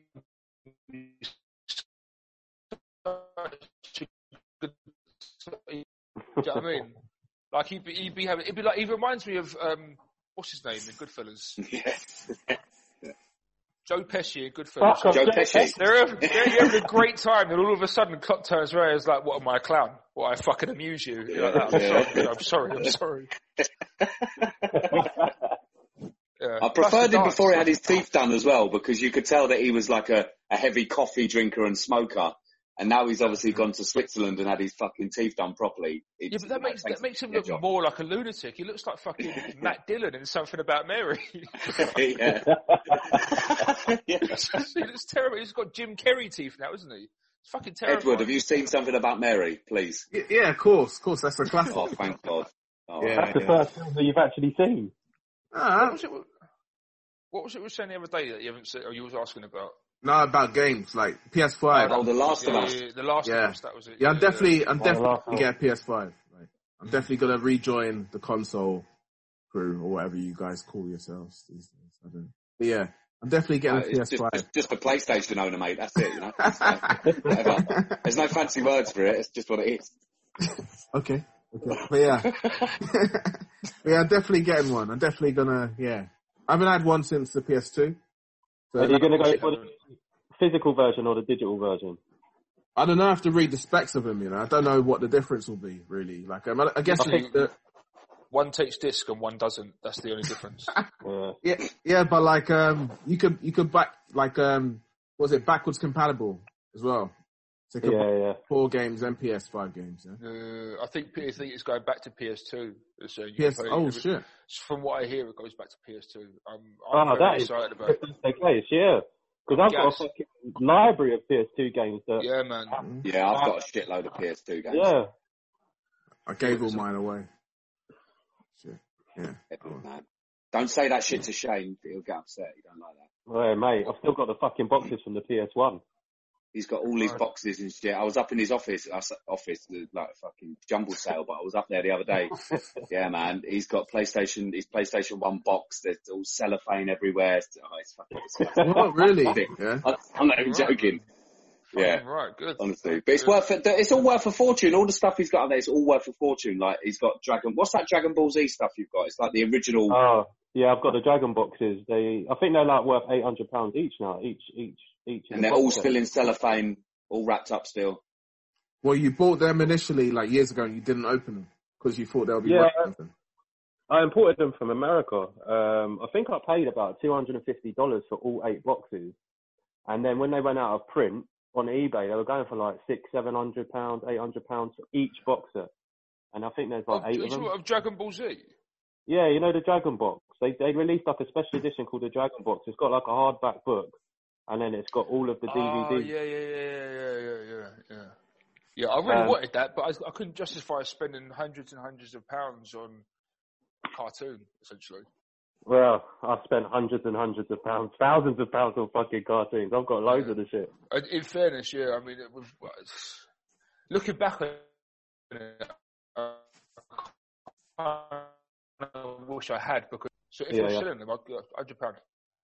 such a good- do you know what I mean? Like he'd be, he'd be having, it'd be like, he reminds me of, um, what's his name in Goodfellas? Yeah. Joe Pesci in Goodfellas. Fuck off, Joe Joe Pesci. They're having, they're having a great time, and all of a sudden, Klopp turns around and is like, "What am I, a clown? What, I fucking amuse you?" You're like, "I'm, Yeah. sorry, I'm sorry, I'm sorry. preferred him Plus before he the had his teeth done as well, because you could tell that he was like a, a heavy coffee drinker and smoker. And now he's obviously gone to Switzerland and had his fucking teeth done properly. It's, Yeah, but that you know, makes takes that makes him the look edge off. more like a lunatic. He looks like fucking Matt Dillon in Something About Mary. yeah. yeah. He looks terrible. He's got Jim Carrey teeth now, isn't he? It's fucking terrible. Edward, have you seen Something About Mary, please? Y- Yeah, of course, of course. That's a classic. Oh, thank God. Oh, Yeah. That's the first film that you've actually seen. What Ah, was it? What was it we were saying the other day that you haven't seen, or you was asking about? no, about games like P S five. Oh, The Last Yeah, of Us. yeah, yeah, The Last Yeah. of Us. That was it. Yeah, I'm definitely, I'm Oh, definitely last gonna get a P S five. Like, I'm definitely gonna rejoin the console crew or whatever you guys call yourselves these days. I don't. But yeah, I'm definitely getting Uh, a it's P S five. just, just, just a PlayStation owner, mate. That's it, you know. It's, uh, whatever. There's no fancy words for it. It's just what it is. Okay, okay, but yeah, but yeah, I'm definitely getting one. I'm definitely gonna, yeah. I haven't had one since the P S two. So Are you going to go shit, for the physical version or the digital version? I don't know. I have to read the specs of them. You know, I don't know what the difference will be really. Like, um, I guess I think- the, One takes disc and one doesn't. That's the only difference. Yeah. yeah, yeah, but like, um, you could you could back like, um, was it backwards compatible as well? So you could Yeah, yeah. four games and P S five games. Yeah. Uh, I think I think it's going back to P S two. So you P S. can play- Oh shit. From what I hear, it goes back to P S two. I'm, Oh, I'm very that is excited about it. the case, yeah. Because I've got Gas. a fucking library of P S two games that, Yeah, man. Yeah, I've got a shitload of P S two games. yeah. I gave all mine away. Shit. Yeah. Edward, man. Don't say that shit to Shane. He'll get upset. He don't like that. Well, mate, I've still got the fucking boxes from the P S one. He's got all his Right. boxes and shit. I was up in his office, us- office, like a fucking jumble sale, but I was up there the other day. Yeah, man. He's got PlayStation, his PlayStation one box. There's all cellophane everywhere. It's, oh, it's fucking disgusting. Oh really? Yeah. I- I'm not even Right. joking. Yeah. Fucking Right, good. Honestly, but it's worth it. It's all worth a fortune. All the stuff he's got on there, it's all worth a fortune. Like he's got Dragon. What's that Dragon Ball Z stuff you've got? It's like the original. Oh, yeah, I've got the Dragon boxes. They, I think they're like worth eight hundred pounds each now. Each, each, each. in and the they're all box set. still in cellophane, all wrapped up still. Well, you bought them initially like years ago and you didn't open them because you thought they'll be Yeah. worth something. I imported them from America. Um, I think I paid about two hundred fifty dollars for all eight boxes. And then when they went out of print on eBay, they were going for like six, seven hundred pounds, eight hundred pounds for each box set. And I think there's like Of, eight of them. of Dragon Ball Z. Yeah, you know the Dragon box. They they released like a special edition called the Dragon box. It's got like a hardback book, and then it's got all of the Oh, D V Ds. yeah, yeah, yeah, yeah, yeah, yeah, yeah. Yeah, I really Um, wanted that, but I, I couldn't justify spending hundreds and hundreds of pounds on a cartoon, essentially. Well, I've spent hundreds and hundreds of pounds, thousands of pounds on fucking cartoons. I've got loads Yeah. of the shit. And in fairness, yeah, I mean, it was, looking back on it, uh, I wish I had, because so if Yeah, I was yeah. selling them, I'd get one hundred pounds.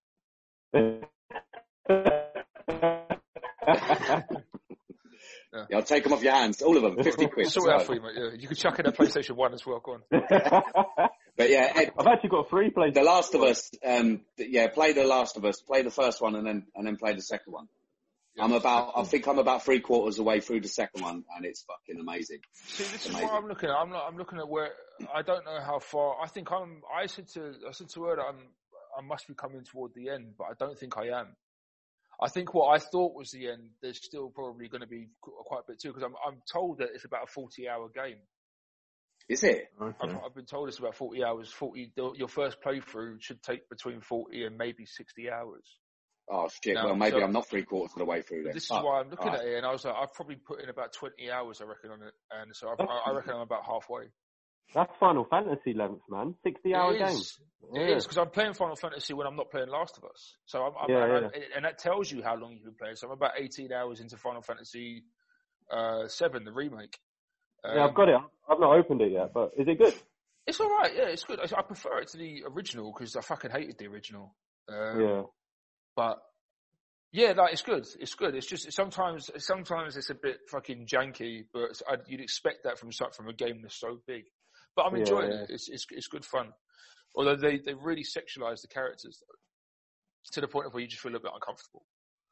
Yeah, I'll take them off your hands, all of them, fifty quid. Sort it out for you, mate. Yeah. You could chuck in a PlayStation one as well. Go on. But yeah, Ed, I've actually got three plays. The Last of Us. Um, th- yeah, play The Last of Us. Play the first one and then and then play the second one. I'm about. I think I'm about three quarters away through the second one, and it's fucking amazing. See, this is Amazing. what I'm looking at. I'm not, I'm looking at where I don't know how far. I think I'm. I said to I said to her that I'm. I must be coming toward the end, but I don't think I am. I think what I thought was the end. There's still probably going to be qu- quite a bit too, because I'm. I'm told that it's about a forty-hour game. Is it? Okay. I've, I've been told it's about forty hours. Forty. the- Your first playthrough should take between forty and maybe sixty hours. Oh shit! No, well, maybe so- I'm not three quarters of the way through then. This is Fuck. why I'm looking Alright. at it, and I was like, I've probably put in about twenty hours, I reckon, on it, and so I've, I I reckon I'm about halfway. That's Final Fantasy length, man. sixty-hour It game. is. Yeah. It is, because I'm playing Final Fantasy when I'm not playing Last of Us. So I'm, I'm, Yeah, and, yeah. I- and that tells you how long you've been playing. So I'm about eighteen hours into Final Fantasy uh, seven, the remake. Um, Yeah, I've got it. I've not opened it yet, but is it good? It's all right. Yeah, it's good. I, I prefer it to the original because I fucking hated the original. Um, Yeah. But yeah, like it's good. It's good. It's just sometimes, sometimes it's a bit fucking janky, but I, you'd expect that from some- from a game that's so big. But I'm Yeah, enjoying yeah. it. It's, it's it's good fun. Although they they really sexualize the characters though, to the point of where you just feel a bit uncomfortable.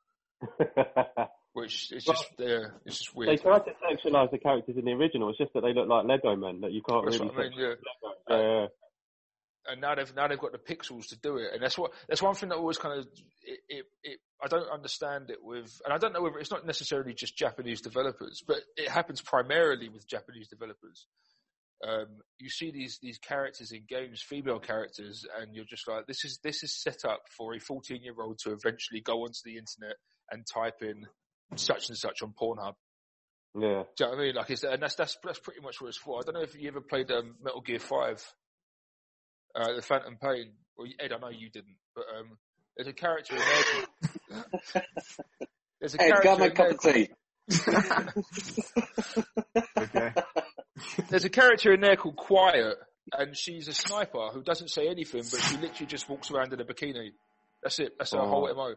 Which is just uh, it's just They weird. tried to sexualize the characters in the original. It's just that they look like Lego men that you can't That's really. what I mean. Yeah. Yeah, yeah. and now they've now they've got the pixels to do it, and that's what that's one thing that always kind of it, it, it I don't understand it with, and I don't know whether it's not necessarily just Japanese developers, but it happens primarily with Japanese developers. Um, you see these these characters in games, female characters, and you're just like, this is this is set up for a fourteen year old to eventually go onto the internet and type in such and such on Pornhub. Yeah. Do you know what I mean? Like, it's, and that's that's that's pretty much what it's for. I don't know if you ever played um, Metal Gear Five. Uh, the Phantom Pain. Well, Ed, I know you didn't, but um, there's a character in there. Called, there's a Ed, character got my in cup there of tea. Okay. There's a character in there called Quiet, and she's a sniper who doesn't say anything, but she literally just walks around in a bikini. That's it. That's her Oh. whole M O.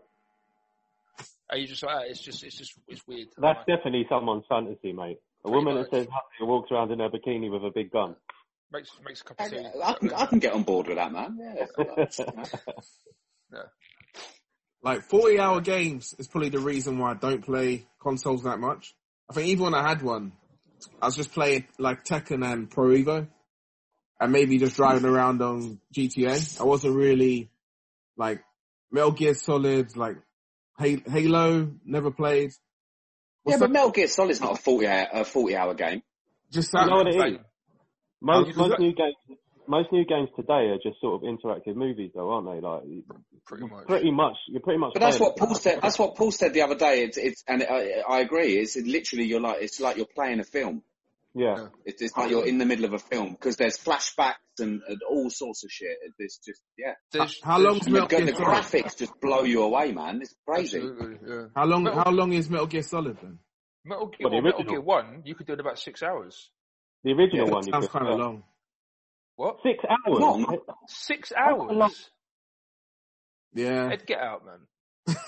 And you just like, ah, it's just, it's just, it's weird. That's Like, definitely someone's fantasy, mate. A Pretty woman much. that says she walks around in her bikini with a big gun. makes makes a cup of tea. I can, I can get on board with that, man. Yeah. Yeah. Like forty hour games is probably the reason why I don't play consoles that much. I think even when I had one, I was just playing like Tekken and Pro Evo, and maybe just driving around on G T A. I wasn't really like Metal Gear Solid, like Halo. Never played. Yeah, What's but that? Metal Gear Solid's not a forty hour, a forty hour game. Just You that. know what it is? Most, Oh, most new games, most new games today are just sort of interactive movies, though, aren't they? Like, Pretty much. pretty much, you're pretty much. But that's playing what Paul said. That's what Paul said the other day. It's, it's and I, I agree. It's literally you're like it's like you're playing a film. Yeah. It's, it's like you're in the middle of a film because there's flashbacks and, and all sorts of shit. It's just yeah. There's, How there's- long's And the, Metal the Gear Solid? graphics just blow you away, man. It's crazy. Absolutely, yeah. How long? Metal- How long is Metal Gear Solid then? Metal Gear, Well, the well, Metal original. Gear One, you could do in about six hours. The original Yeah, one. that you sounds could- kind of yeah. long. What? Six hours. Long? Six That's a hours? lot. Yeah. Ed, get out, man.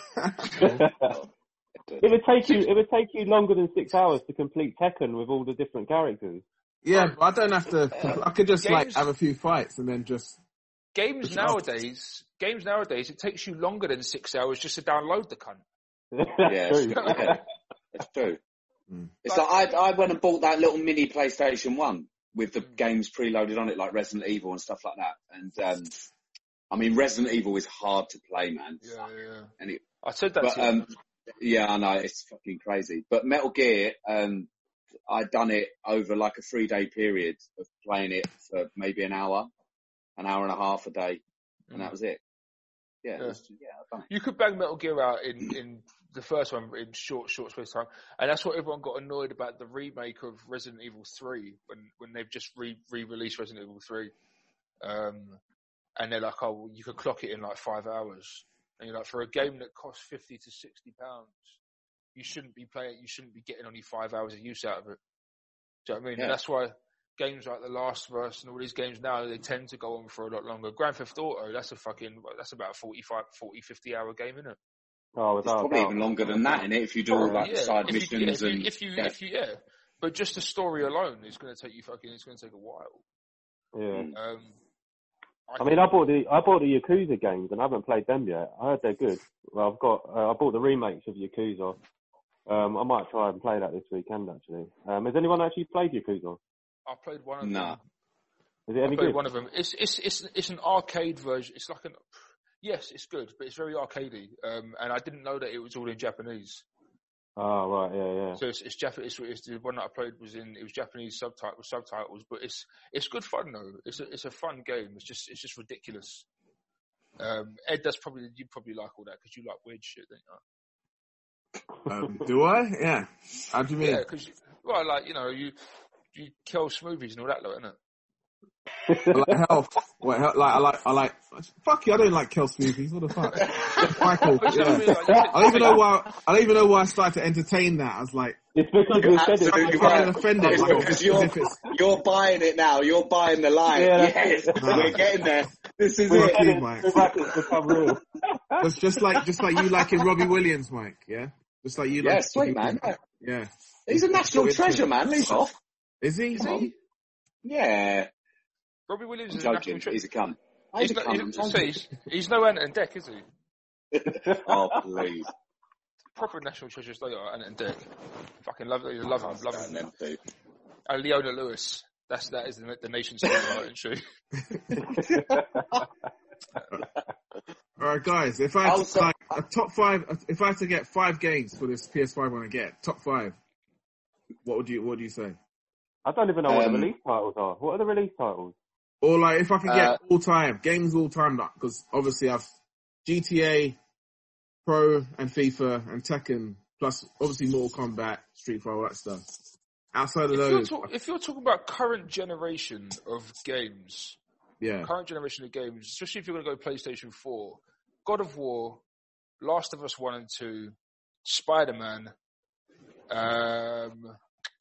It would take you. It would take you longer than six hours to complete Tekken with all the different characters. Yeah, but I don't have to. I could just like Games- have a few fights and then just. Games Which are- nowadays, games nowadays, it takes you longer than six hours just to download the cunt. That's Yeah, true. it's true. Yeah, it's true. Mm. It's like I, I went and bought that little mini PlayStation One with the Mm. games preloaded on it, like Resident Evil and stuff like that. And um, I mean, Resident Evil is hard to play, man. Yeah, yeah. And it, I said that but to you. um, yeah, I know it's fucking crazy. But Metal Gear, um, I'd done it over like a three day period of playing it for maybe an hour, an hour and a half a day, and that was it. Yeah, it Yeah. was, yeah, I've done it. You could bang Metal Gear out in, in the first one in short, short space of time. And that's what everyone got annoyed about the remake of Resident Evil three when, when they've just re, re-released Resident Evil three. Um, and they're like, oh, well, you could clock it in like five hours. And you're like, for a game that costs fifty to sixty pounds, you shouldn't be playing, you shouldn't be getting only five hours of use out of it. Do you know what I mean? Yeah. And that's why games like The Last of Us and all these games now, they tend to go on for a lot longer. Grand Theft Auto, that's a fucking, that's about a forty-five, forty, fifty hour game, isn't it? Oh, It's without a probably doubt. even longer than that in it if you do all like the side if missions you, yeah, if you, and if you, yeah. if you, yeah. But just the story alone is going to take you fucking, it's going to take a while. Yeah. Um, I mean, I bought the I bought the Yakuza games and I haven't played them yet. I heard they're good. Well, I've got uh, I bought the remakes of Yakuza. Um, I might try and play that this weekend actually. Um, has anyone actually played Yakuza? I played one of Nah. them. Is it I any played good? one of them. It's it's it's it's an arcade version. It's like an yes, it's good, but it's very arcadey. Um, and I didn't know that it was all in Japanese. Oh right, yeah, yeah. So it's, it's Japanese. It's, it's the one that I played was in. It was Japanese subtitles, subtitles, but it's it's good fun though. It's a it's a fun game. It's just it's just ridiculous. Um, Ed, that's probably you probably like all that because you like weird shit, don't you? Um, do I? Yeah. How do you mean? Yeah, because well, like you know, you you kill smoothies and all that, lot, isn't it? I like health. What, hell, like I like I like. Fuck you! I don't like Kel smoothies. What the fuck? Michael. But you know what I Yeah. mean? Like, you I don't even know why. I don't even know why I started to entertain that. I was like, It's because we said it. Absolutely I'm kind right. of offended. It's Like, because as you're, if it's you're buying it now. You're buying the line. Yeah, Yes, that's it. we're getting there. This is We Fuck it. said you, it. Mike. The brackets become real. it's just like just like you liking Robbie Williams, Mike. Yeah. Just like you like. Yeah, sweet man. Yeah. He's a national treasure, man. Leave off. Is he? Is he? Yeah. Robbie Williams I'm is a national joking. treasure. He's a cunt. He's, He's a no, cunt. I'm he's, joking. see, he's, he's no Ant and Dec, is he? Oh, please. Proper national treasures they are, Ant and Dec. Fucking love, love him, love Stand him. them two. And Leona Lewis. That's that is the, the nation's team, true. All right, guys. If I had Also, to, like, a top five, if I had to get five games for this P S five one to get top five, what would you what would you say? I don't even know what Um, the release titles are. What are the release titles? Or like if I could get Uh, all time games, all time, because obviously I've G T A, Pro, and FIFA and Tekken, plus obviously Mortal Kombat, Street Fighter, all that stuff. Outside of If you're, those, talk, if you're talking about current generation of games, yeah, current generation of games, especially if you're going to go PlayStation four, God of War, Last of Us one and two, Spider-Man, um,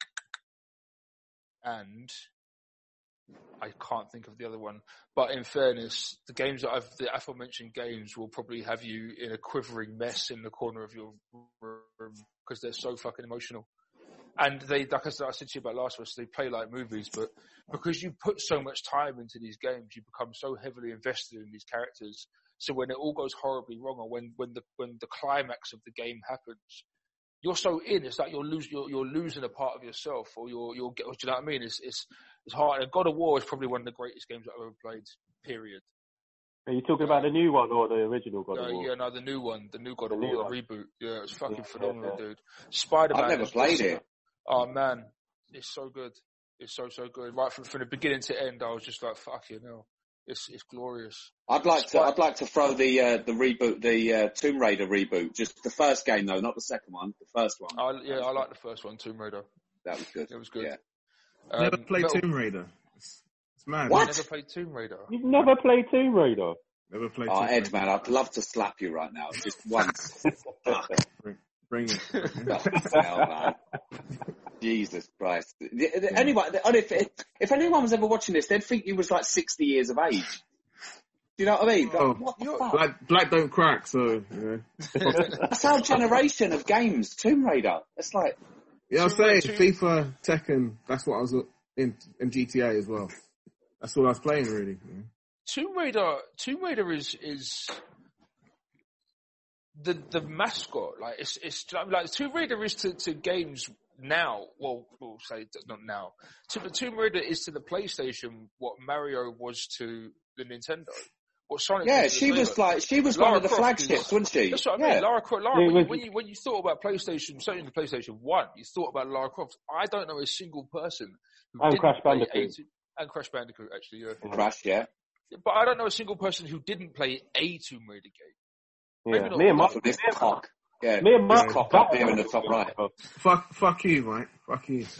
and I can't think of the other one. But in fairness, the games that I've, the aforementioned games will probably have you in a quivering mess in the corner of your room because they're so fucking emotional. And they, like I said, I said to you about Last of Us, they play like movies, but because you put so much time into these games, you become so heavily invested in these characters. So when it all goes horribly wrong, or when, when the when the climax of the game happens, you're so in. It's like you're losing you're, you're losing a part of yourself, or you're you're. Do you know what I mean? It's it's it's hard. And God of War is probably one of the greatest games I've ever played. Period. Are you talking about the new one or the original God Uh, of War? yeah, no, the new one, the new God The of new War, one. the reboot. Yeah, it's fucking Yeah, phenomenal, yeah. dude. Spider-Man. I've never is played just- it. Oh man, it's so good. It's so so good. Right from from the beginning to end, I was just like, fuck you, no. It's it's glorious. I'd like to. Spy- I'd like to throw the uh, the reboot, the uh, Tomb Raider reboot. Just the first game though, not the second one. The first one. I, yeah, I like the first one, Tomb Raider. That was good. It was good. Yeah. Um, never played Metal- Tomb Raider. It's, it's mad. What? Never played Tomb Raider. You've never played Tomb Raider? Never played. Oh, Tomb Ed, Raider. man, I'd love to slap you right now, just once. Fuck. Bring it. Hell, man. Jesus Christ. The- the- Anyone, the- if, if, if anyone was ever watching this, they'd think you was like sixty years of age. Do you know what I mean? Oh, What the fuck? Black, black don't crack, so you know. That's our generation of games, Tomb Raider. It's like, Yeah, I'm Tomb saying Raider- FIFA, Tekken. That's what I was in in G T A as well. That's what I was playing really. Yeah. Tomb Raider, Tomb Raider is is the the mascot. Like it's it's like Tomb Raider is to, to games now. Well, we'll say not now. To the Tomb Raider is to the PlayStation what Mario was to the Nintendo. What Sonic yeah, was to she the was Sega. like, she was Lara one of the Croft is- flagships, wasn't she? That's what I yeah. mean. Lara Croft. Lara, It when, was- you, when you when you thought about PlayStation, certainly the PlayStation One, you thought about Lara Croft. I don't know a single person who And didn't Crash play Bandicoot. A two, and Crash Bandicoot actually. Yeah. Crash, yeah. But I don't know a single person who didn't play a Tomb Raider game. Yeah. Maybe not Me and all my, Off of this cock. Yeah. me and my this cock up here in the top right. Fuck, fuck you, mate. Fuck you.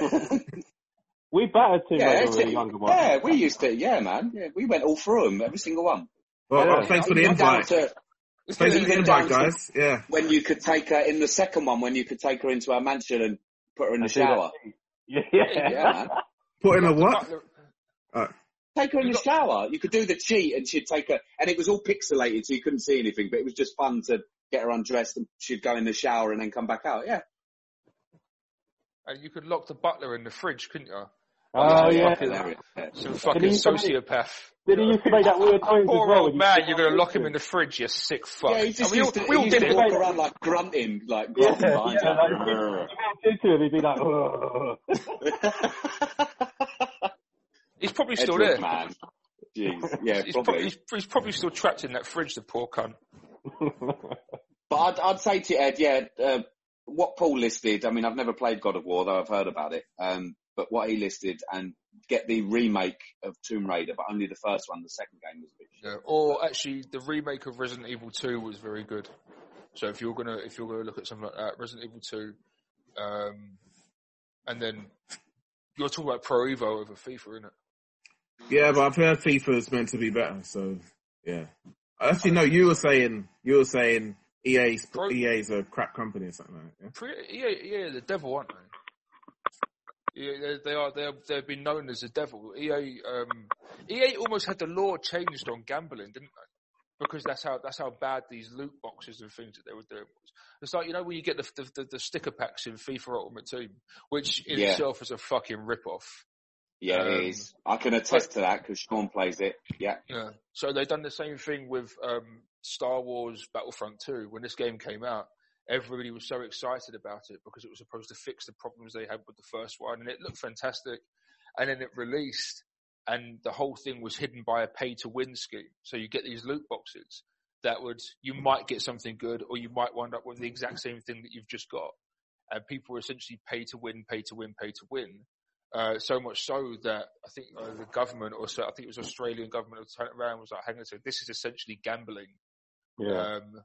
We battered Tomb Yeah, Raider it's- when we were younger ones. yeah, we used to, yeah, man. Yeah, we went all through them, every single one. Well, Yeah. well, thanks for the Even down invite. to Thanks for the even invite, down to- guys. Yeah. when you could take her in the second one, when you could take her into our mansion and put her in the And do that. shower. Yeah, yeah. Yeah, man. Put in a The what? Butler- Uh, Take her in You the got- shower. You could do the cheat and she'd take her, and it was all pixelated so you couldn't see anything, but it was just fun to get her undressed and she'd go in the shower and then come back out. Yeah. And you could lock the butler in the fridge, couldn't you? Oh, yeah. fucking- Hilarious. Yeah. Some fucking he used to make- sociopath. Did he used to make that weird noise as Poor well? old when man, you- you're going to lock him in the fridge, you sick fuck. Yeah, he just And we all, used to, we all he used did to it. walk around like grunting, like Yeah, grunting yeah, behind like, you. if you went into him, he'd be like, "Ugh." He's probably still Edward, there. man. Jeez. Yeah, He's probably. probably, he's, he's probably still trapped in that fridge, the poor cunt. But I'd, I'd say to you, Ed, yeah, uh, what Paul listed, I mean, I've never played God of War, though I've heard about it, um, but what he listed, and get the remake of Tomb Raider, but only the first one, the second game was a bit shit. Yeah. Or actually, the remake of Resident Evil two was very good. So if you're gonna if you're gonna look at something like that, Resident Evil two, um, and then you're talking about Pro Evo over FIFA, isn't it? yeah, but I've heard FIFA is meant to be better, so yeah. Actually, no, you were saying you were saying E A's Pro- E A's a crap company or something like that. Pre- E A, E A, the devil, aren't they? Yeah, they, they are. They are, they've been known as the devil. E A, um, E A almost had the law changed on gambling, didn't they? Because that's how that's how bad these loot boxes and things that they were doing was. It's like, you know, when you get the the, the, the sticker packs in FIFA Ultimate Team, which in Yeah. itself is a fucking rip-off. Yeah, Um, it is. I can attest to that because Sean plays it. Yeah. Yeah. So they've done the same thing with um, Star Wars Battlefront two. When this game came out, everybody was so excited about it because it was supposed to fix the problems they had with the first one, and it looked fantastic. and then it released, and the whole thing was hidden by a pay-to-win scheme. So you get these loot boxes that would, you might get something good, or you might wind up with the exact same thing that you've just got. And people were essentially pay to win, pay to win, pay to win. Uh, so much so that I think uh, the government, or so I think it was Australian government, turned around and was like, hang on a second, this is essentially gambling. Yeah. Um,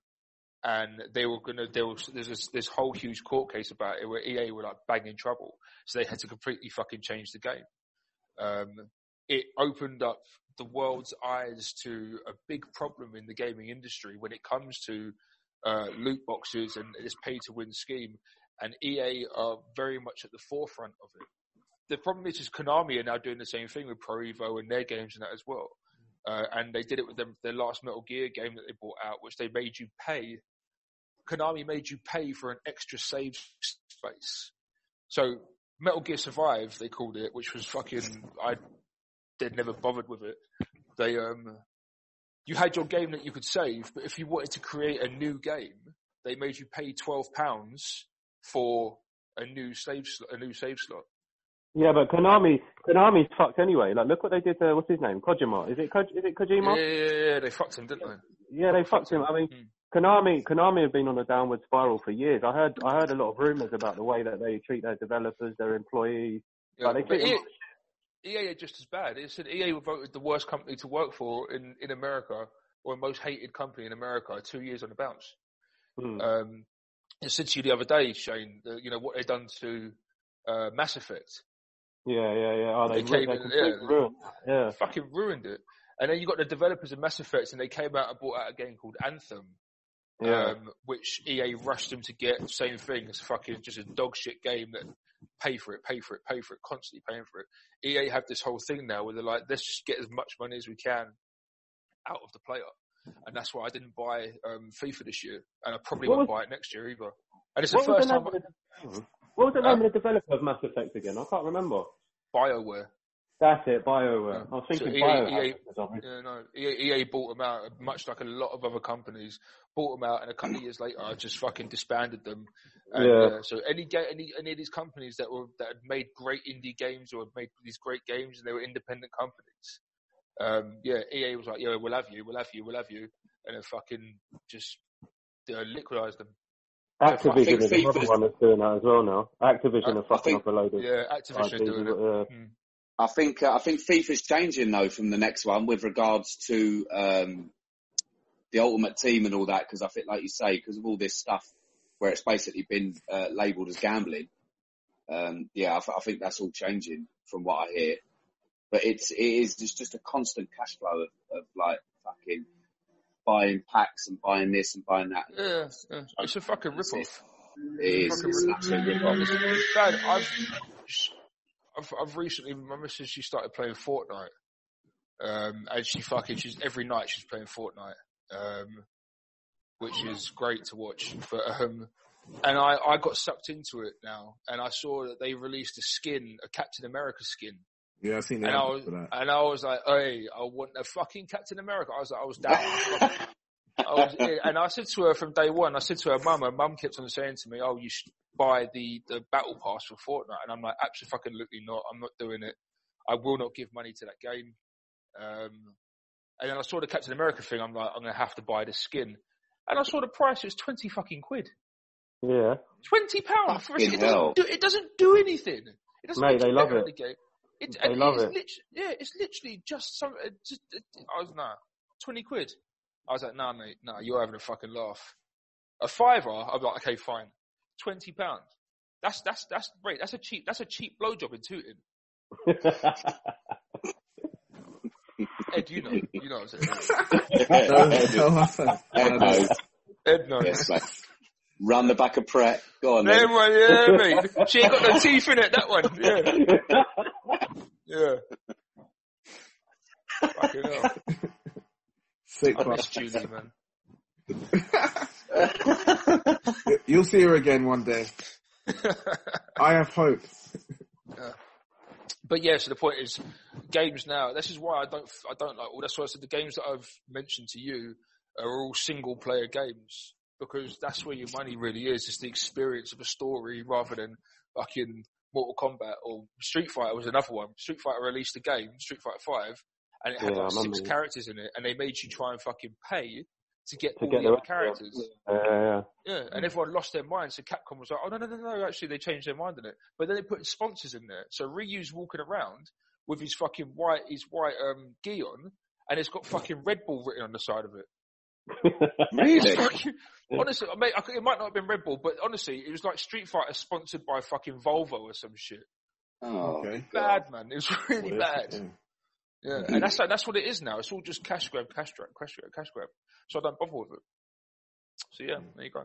and they were gonna, there was, there's this, this whole huge court case about it where E A were like bang in trouble. So they had to completely fucking change the game. Um, it opened up the world's eyes to a big problem in the gaming industry when it comes to uh, loot boxes and this pay-to-win scheme, and E A are very much at the forefront of it. The problem is, is Konami are now doing the same thing with Pro Evo and their games and that as well. Uh, and they did it with them, their last Metal Gear game that they brought out, which they made you pay. Konami made you pay for an extra save space. So Metal Gear Survive, they called it, which was fucking, I they'd never bothered with it. They, um, you had your game that you could save, but if you wanted to create a new game, they made you pay twelve pounds for a new save, a new save slot. Yeah, but Konami, Konami's fucked anyway. Like, look what they did to, what's his name? Kojima. Is it, Ko- is it Kojima? Yeah, yeah, yeah, yeah, they fucked him, didn't they? Yeah, they fucked him. I mean, hmm. Konami, Konami have been on a downward spiral for years. I heard, I heard a lot of rumors about the way that they treat their developers, their employees. Yeah, like, they but treat E A are just as bad. It said E A were voted the worst company to work for in, in America, or most hated company in America, two years on the bounce. Hmm. Um, I said to you the other day, Shane, that, you know, what they've done to uh, Mass Effect. Yeah, yeah, yeah. Oh, they, they came they in, yeah, ruined it. Yeah. Fucking ruined it. And then you got the developers of Mass Effect, and they came out and brought out a game called Anthem, yeah. um, which E A rushed them to get. Same thing, it's fucking just a dog shit game that pay for it, pay for it, pay for it, constantly paying for it. E A have this whole thing now where they're like, let's just get as much money as we can out of the player. And that's why I didn't buy um, FIFA this year, and I probably what won't was, buy it next year either. And it's the first the time. The, what was the name uh, of the developer of Mass Effect again? I can't remember. BioWare. That's it, BioWare. Yeah. I was thinking so BioWare. E A, yeah, no, E A, E A bought them out, much like a lot of other companies, bought them out, and a couple of years later, I just fucking disbanded them. And, yeah. Uh, so any, any any of these companies that were that had made great indie games or had made these great games, and they were independent companies. Um, yeah, E A was like, yeah, we'll have you, we'll have you, we'll have you, and then fucking just uh, liquidized them. Activision is another one that's doing that as well now. Activision uh, are fucking think, up a load of. Yeah, Activision are doing it. Yeah. Hmm. I think uh, I think FIFA's changing though from the next one with regards to um, the Ultimate Team and all that, because I think, like you say, because of all this stuff where it's basically been uh, labelled as gambling. Um, yeah, I, th- I think that's all changing from what I hear. But it's it is just, just a constant cash flow of, of like fucking buying packs and buying this and buying that. Yeah, yeah. It's a fucking rip off. It is. It's an absolute rip off. Dad, I've. I've, I've recently, my missus, she started playing Fortnite. Um, and she fucking, she's, every night she's playing Fortnite. Um, which is great to watch. But, um, and I, I got sucked into it now, and I saw that they released a skin, a Captain America skin. Yeah, I've seen that. And I was, and I was like, hey, I want a fucking Captain America. I was like, I was down. I was, and I said to her from day one, I said to her mum, her mum kept on saying to me, oh, you should buy the, the battle pass for Fortnite. And I'm like, absolutely not. I'm not doing it. I will not give money to that game. Um, and then I saw the Captain America thing. I'm like, I'm going to have to buy this skin. And I saw the price. It was twenty fucking quid. Yeah. twenty pounds for a skin. It hell. doesn't, do, it doesn't do anything. It doesn't Mate, make they it love better it. in the game. It, they love it's it. Literally, yeah, it's literally just some, just, I was, nah, twenty quid. I was like, nah, mate, nah, you're having a fucking laugh. A fiver, I'm like, okay, fine. twenty pounds. That's, that's, that's great. That's a cheap, that's a cheap blowjob in Tooting. Ed, you know, you know what I'm saying. Ed knows. Ed knows. Yes, mate. Run the back of Pret. Go on, yeah, then. man, yeah, mate. She ain't got no teeth in it, that one. Yeah. Yeah. Fucking hell. Sick I miss Julie, man. You'll see her again one day. I have hope. Yeah. But yeah, so the point is, games now. This is why I don't, I don't like. Well, that's why I said the games that I've mentioned to you are all single-player games, because that's where your money really is. It's the experience of a story rather than fucking Mortal Kombat or Street Fighter was another one. Street Fighter released a game, Street Fighter five, and it had Yeah, like I six remember. characters in it, and they made you try and fucking pay to get To all get the the other characters. Yeah, yeah, Yeah, and everyone lost their mind. So Capcom was like, "Oh no, no, no, no! Actually, they changed their mind on it." But then they put sponsors in there. So Ryu's walking around with his fucking white, his white um, gi on, and it's got fucking Red Bull written on the side of it. yeah. Really? Fucking, honestly, I mean, I could- it might not have been Red Bull, but honestly, it was like Street Fighter sponsored by fucking Volvo or some shit. Oh, Okay. Bad, man. It was really Weird, bad. yeah. Yeah, and that's like, that's what it is now. It's all just cash grab, cash grab, cash grab, cash grab. So I don't bother with it. So yeah, there you go.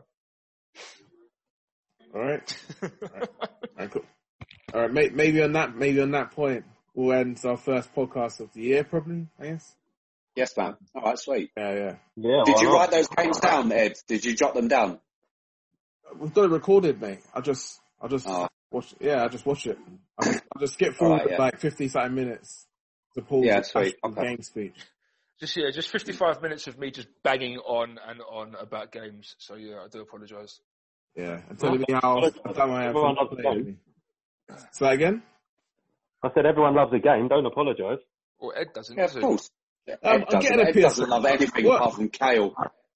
All right. All right. All right, cool. All right, may, maybe on that, maybe on that point, we'll end our first podcast of the year, probably. I guess. yes, man. All right, sweet. Yeah, yeah. Yeah, Did why you not? write those games down, Ed? Did you jot them down? We've got it recorded, mate. I just, I just Oh. watch. Yeah, I just watch it. I just, I just skip forward Alright, yeah. like fifty something minutes to pause Yeah, the sweet. actual Okay. game speech. Just yeah, just fifty-five minutes of me just banging on and on about games. So yeah, I do apologise. Yeah, and telling me how dumb I am. Everyone for loves the playing game. me. Say that again. I said everyone loves a game. Don't apologise. Well, Ed doesn't. Yeah, does of he? course. Ed Um, I'm doesn't, getting a Ed P S doesn't love anything What? apart from kale.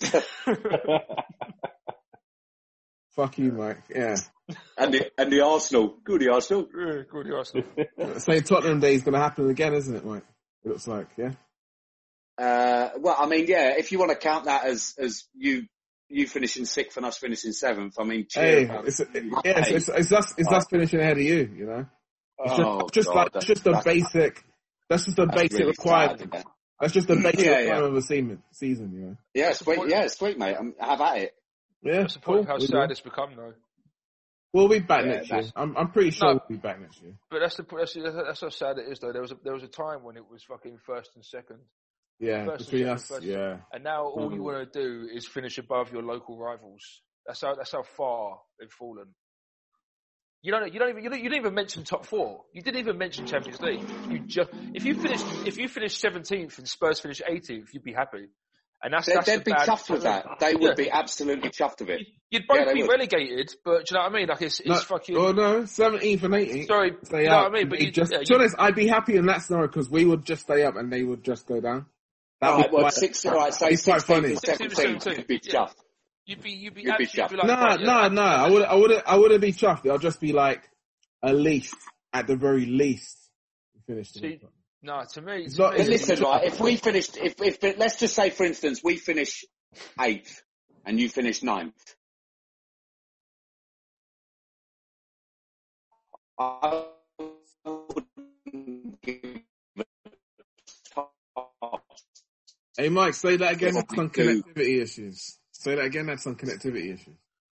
Fuck you, Mike. Yeah. And the, and the Arsenal. Good, the Arsenal. Yeah, good, the Arsenal. Same Tottenham Day is going to happen again, isn't it, Mike? It looks like, yeah. Uh, well, I mean, yeah, if you want to count that as, as you, you finishing sixth and us finishing seventh, I mean, cheer Hey, about it's, it. yeah, it's, it's, it's us, it's us finishing ahead of you, you know. It's just, Oh, just God, like, it's that's- just a that's- basic. That's just a that's basic really requirement. sad, yeah. That's just a basic Yeah, yeah. requirement of a season, season, you know. Yeah, sweet, yeah, sweet, mate. Um, have at it. Yeah, That's the point of how we sad will. it's become, though. We'll be back Yeah, next year. that's- I'm, I'm pretty sure No. we'll be back next year. But that's the that's, that's how sad it is, though. There was a, there was a time when it was fucking first and second, Yeah, First and between second, us, first- yeah. and now all you Mm. want to do is finish above your local rivals. That's how that's how far they've fallen. You don't you don't even you don't, you didn't even mention top four. You didn't even mention Champions League. You just if you finished if you finished seventeenth and Spurs finished eighteenth, you'd be happy. And that's They'd, that's they'd the be bad, chuffed with that. They would Yeah. be absolutely chuffed with it. You'd both Yeah, they be would. relegated, but do you know what I mean? Like it's it's No, fucking. oh no, seventeenth and eighteenth. Sorry, Stay you know up. what I mean? But They you, just, yeah, to be you- honest, I'd be happy in that scenario because we would just stay up and they would just go down. That All would right, well, quite- six, all right, say it's quite sixteenth funny. and sixteenth and seventeenth, seventeenth, you'd be yeah. chuffed. You'd be you'd be You'd be absolutely chuffed. like, No, right, yeah, no, no. I would, I would, I wouldn't be chuffed. I'll just be like, at least, at the very least, finished. See, no, to me, It's to not- me, But listen, right, if we finished, if, if, let's just say, for instance, we finish eighth and you finish ninth. I wouldn't give a toss. Hey, Mike, say that again. That's What on we do. connectivity issues. Say that again. That's on connectivity issues.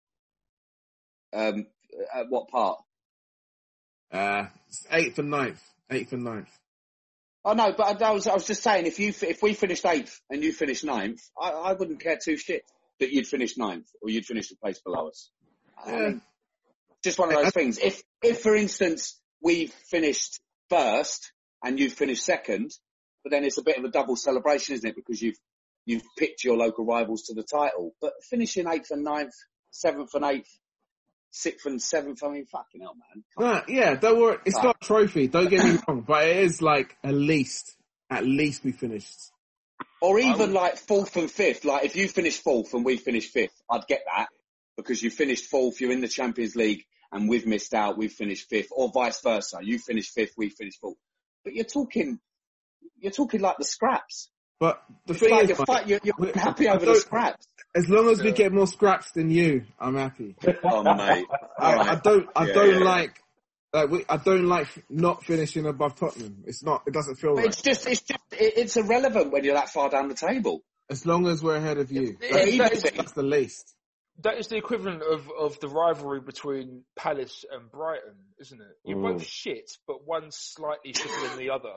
Um, at what part? Uh, it's eighth and ninth. Eighth and ninth. Oh no, but I was, I was just saying, if you, if we finished eighth and you finished ninth, I, I wouldn't care two shit that you'd finish ninth or you'd finish the place below us. I Yeah. mean, just one of those things. If, if for instance, we finished first and you finished second, but then it's a bit of a double celebration, isn't it? Because you've, you've picked your local rivals to the title. But finishing eighth and ninth, seventh and eighth, sixth and seventh, I mean, fucking hell, man. No, yeah, don't worry. It's Right. not a trophy. Don't get me wrong, but it is like at least, at least we finished. Or I even would- like fourth and fifth. Like if you finish fourth and we finish fifth, I'd get that because you finished fourth, you're in the Champions League and we've missed out, we've finished fifth, or vice versa. You finish fifth, we finish fourth. But you're talking, you're talking like the scraps. But the It's thing like is, you're, like, fight, you're, you're we- happy I over the don't- scraps. as long as we Yeah. get more scraps than you, I'm happy. Oh mate, I, All right. I don't, I Yeah, don't yeah, yeah. like, like we, I don't like not finishing above Tottenham. It's not, it doesn't feel But right. it's just, it's just, it, it's irrelevant when you're that far down the table. As long as we're ahead of you, Yeah, that's, that is- that's the least. that is the equivalent of, of the rivalry between Palace and Brighton, isn't it? You're Mm. both shit, but one's slightly shitter than the other.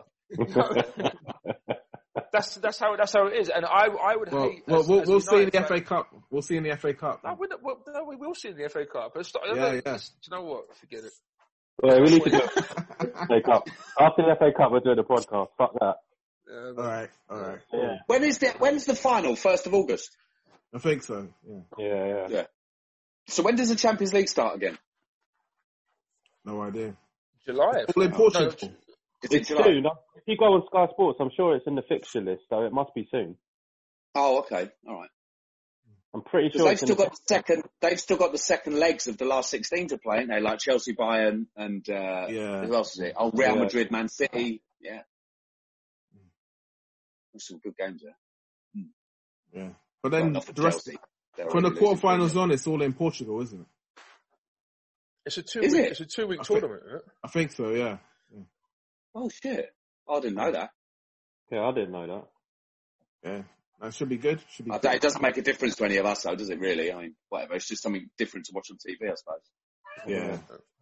That's that's how that's how it is, and I I would Well, hate. well, as- we'll, as we'll see in United the F fan- A Cup. We'll see in the F A Cup. No, we're not, well, no, we will see in the F A Cup. It's not, Yeah, yeah. it's- do you know what? Forget it. Yeah, we need to do it. F A Cup. After the F A Cup, we're doing a podcast. Fuck that. Um, all right, all right. Yeah, When is the, when's the final? First of August. I think so. Yeah. yeah, yeah. So when does the Champions League start again? No idea. July. All in Portugal. No, Is it It's July? soon. If you go on Sky Sports, I'm sure it's in the fixture list, so it must be soon. Oh, okay, all right. I'm pretty Because sure they've it's in still the got the second. They've still got the second legs of the last sixteen to play, ain't they? Like Chelsea, Bayern, and uh, Yeah. who else is it? Oh, Real Yeah. Madrid, Man City. Yeah, there's some good games there. Yeah. But Well, then not for the rest, Chelsea. They're from the already losing quarterfinals three nil. on, it's all in Portugal, isn't it? It's a two Is week. it? It's a two week I think- tournament, isn't it? I think so, yeah. Oh shit! I didn't know that. Yeah, I didn't know that. Yeah. That should be good. Should be I good. don't- It doesn't make a difference to any of us, though, does it? Really? I mean, whatever. It's just something different to watch on T V, I suppose. Yeah.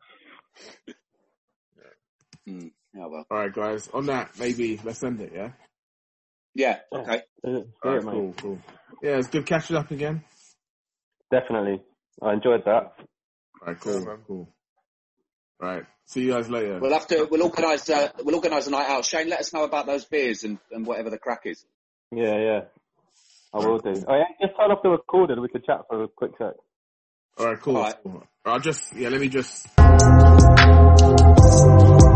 Mm. Yeah, well. All right, guys. On that, maybe let's end it, yeah? Yeah. Okay. Yeah, All right, mate. cool, cool. Yeah, it's good catching up again. Definitely. I enjoyed that. All right, cool, Yeah, man. cool. All right. See you guys later. We'll have to. We'll organise. Uh, we'll organise a night out. Shane, let us know about those beers and, and whatever the crack is. Yeah, yeah. I will do. Oh, yeah, just turn off the recorder. We could chat for a quick sec. All right, cool. All right. Cool. I'll just, yeah, let me just.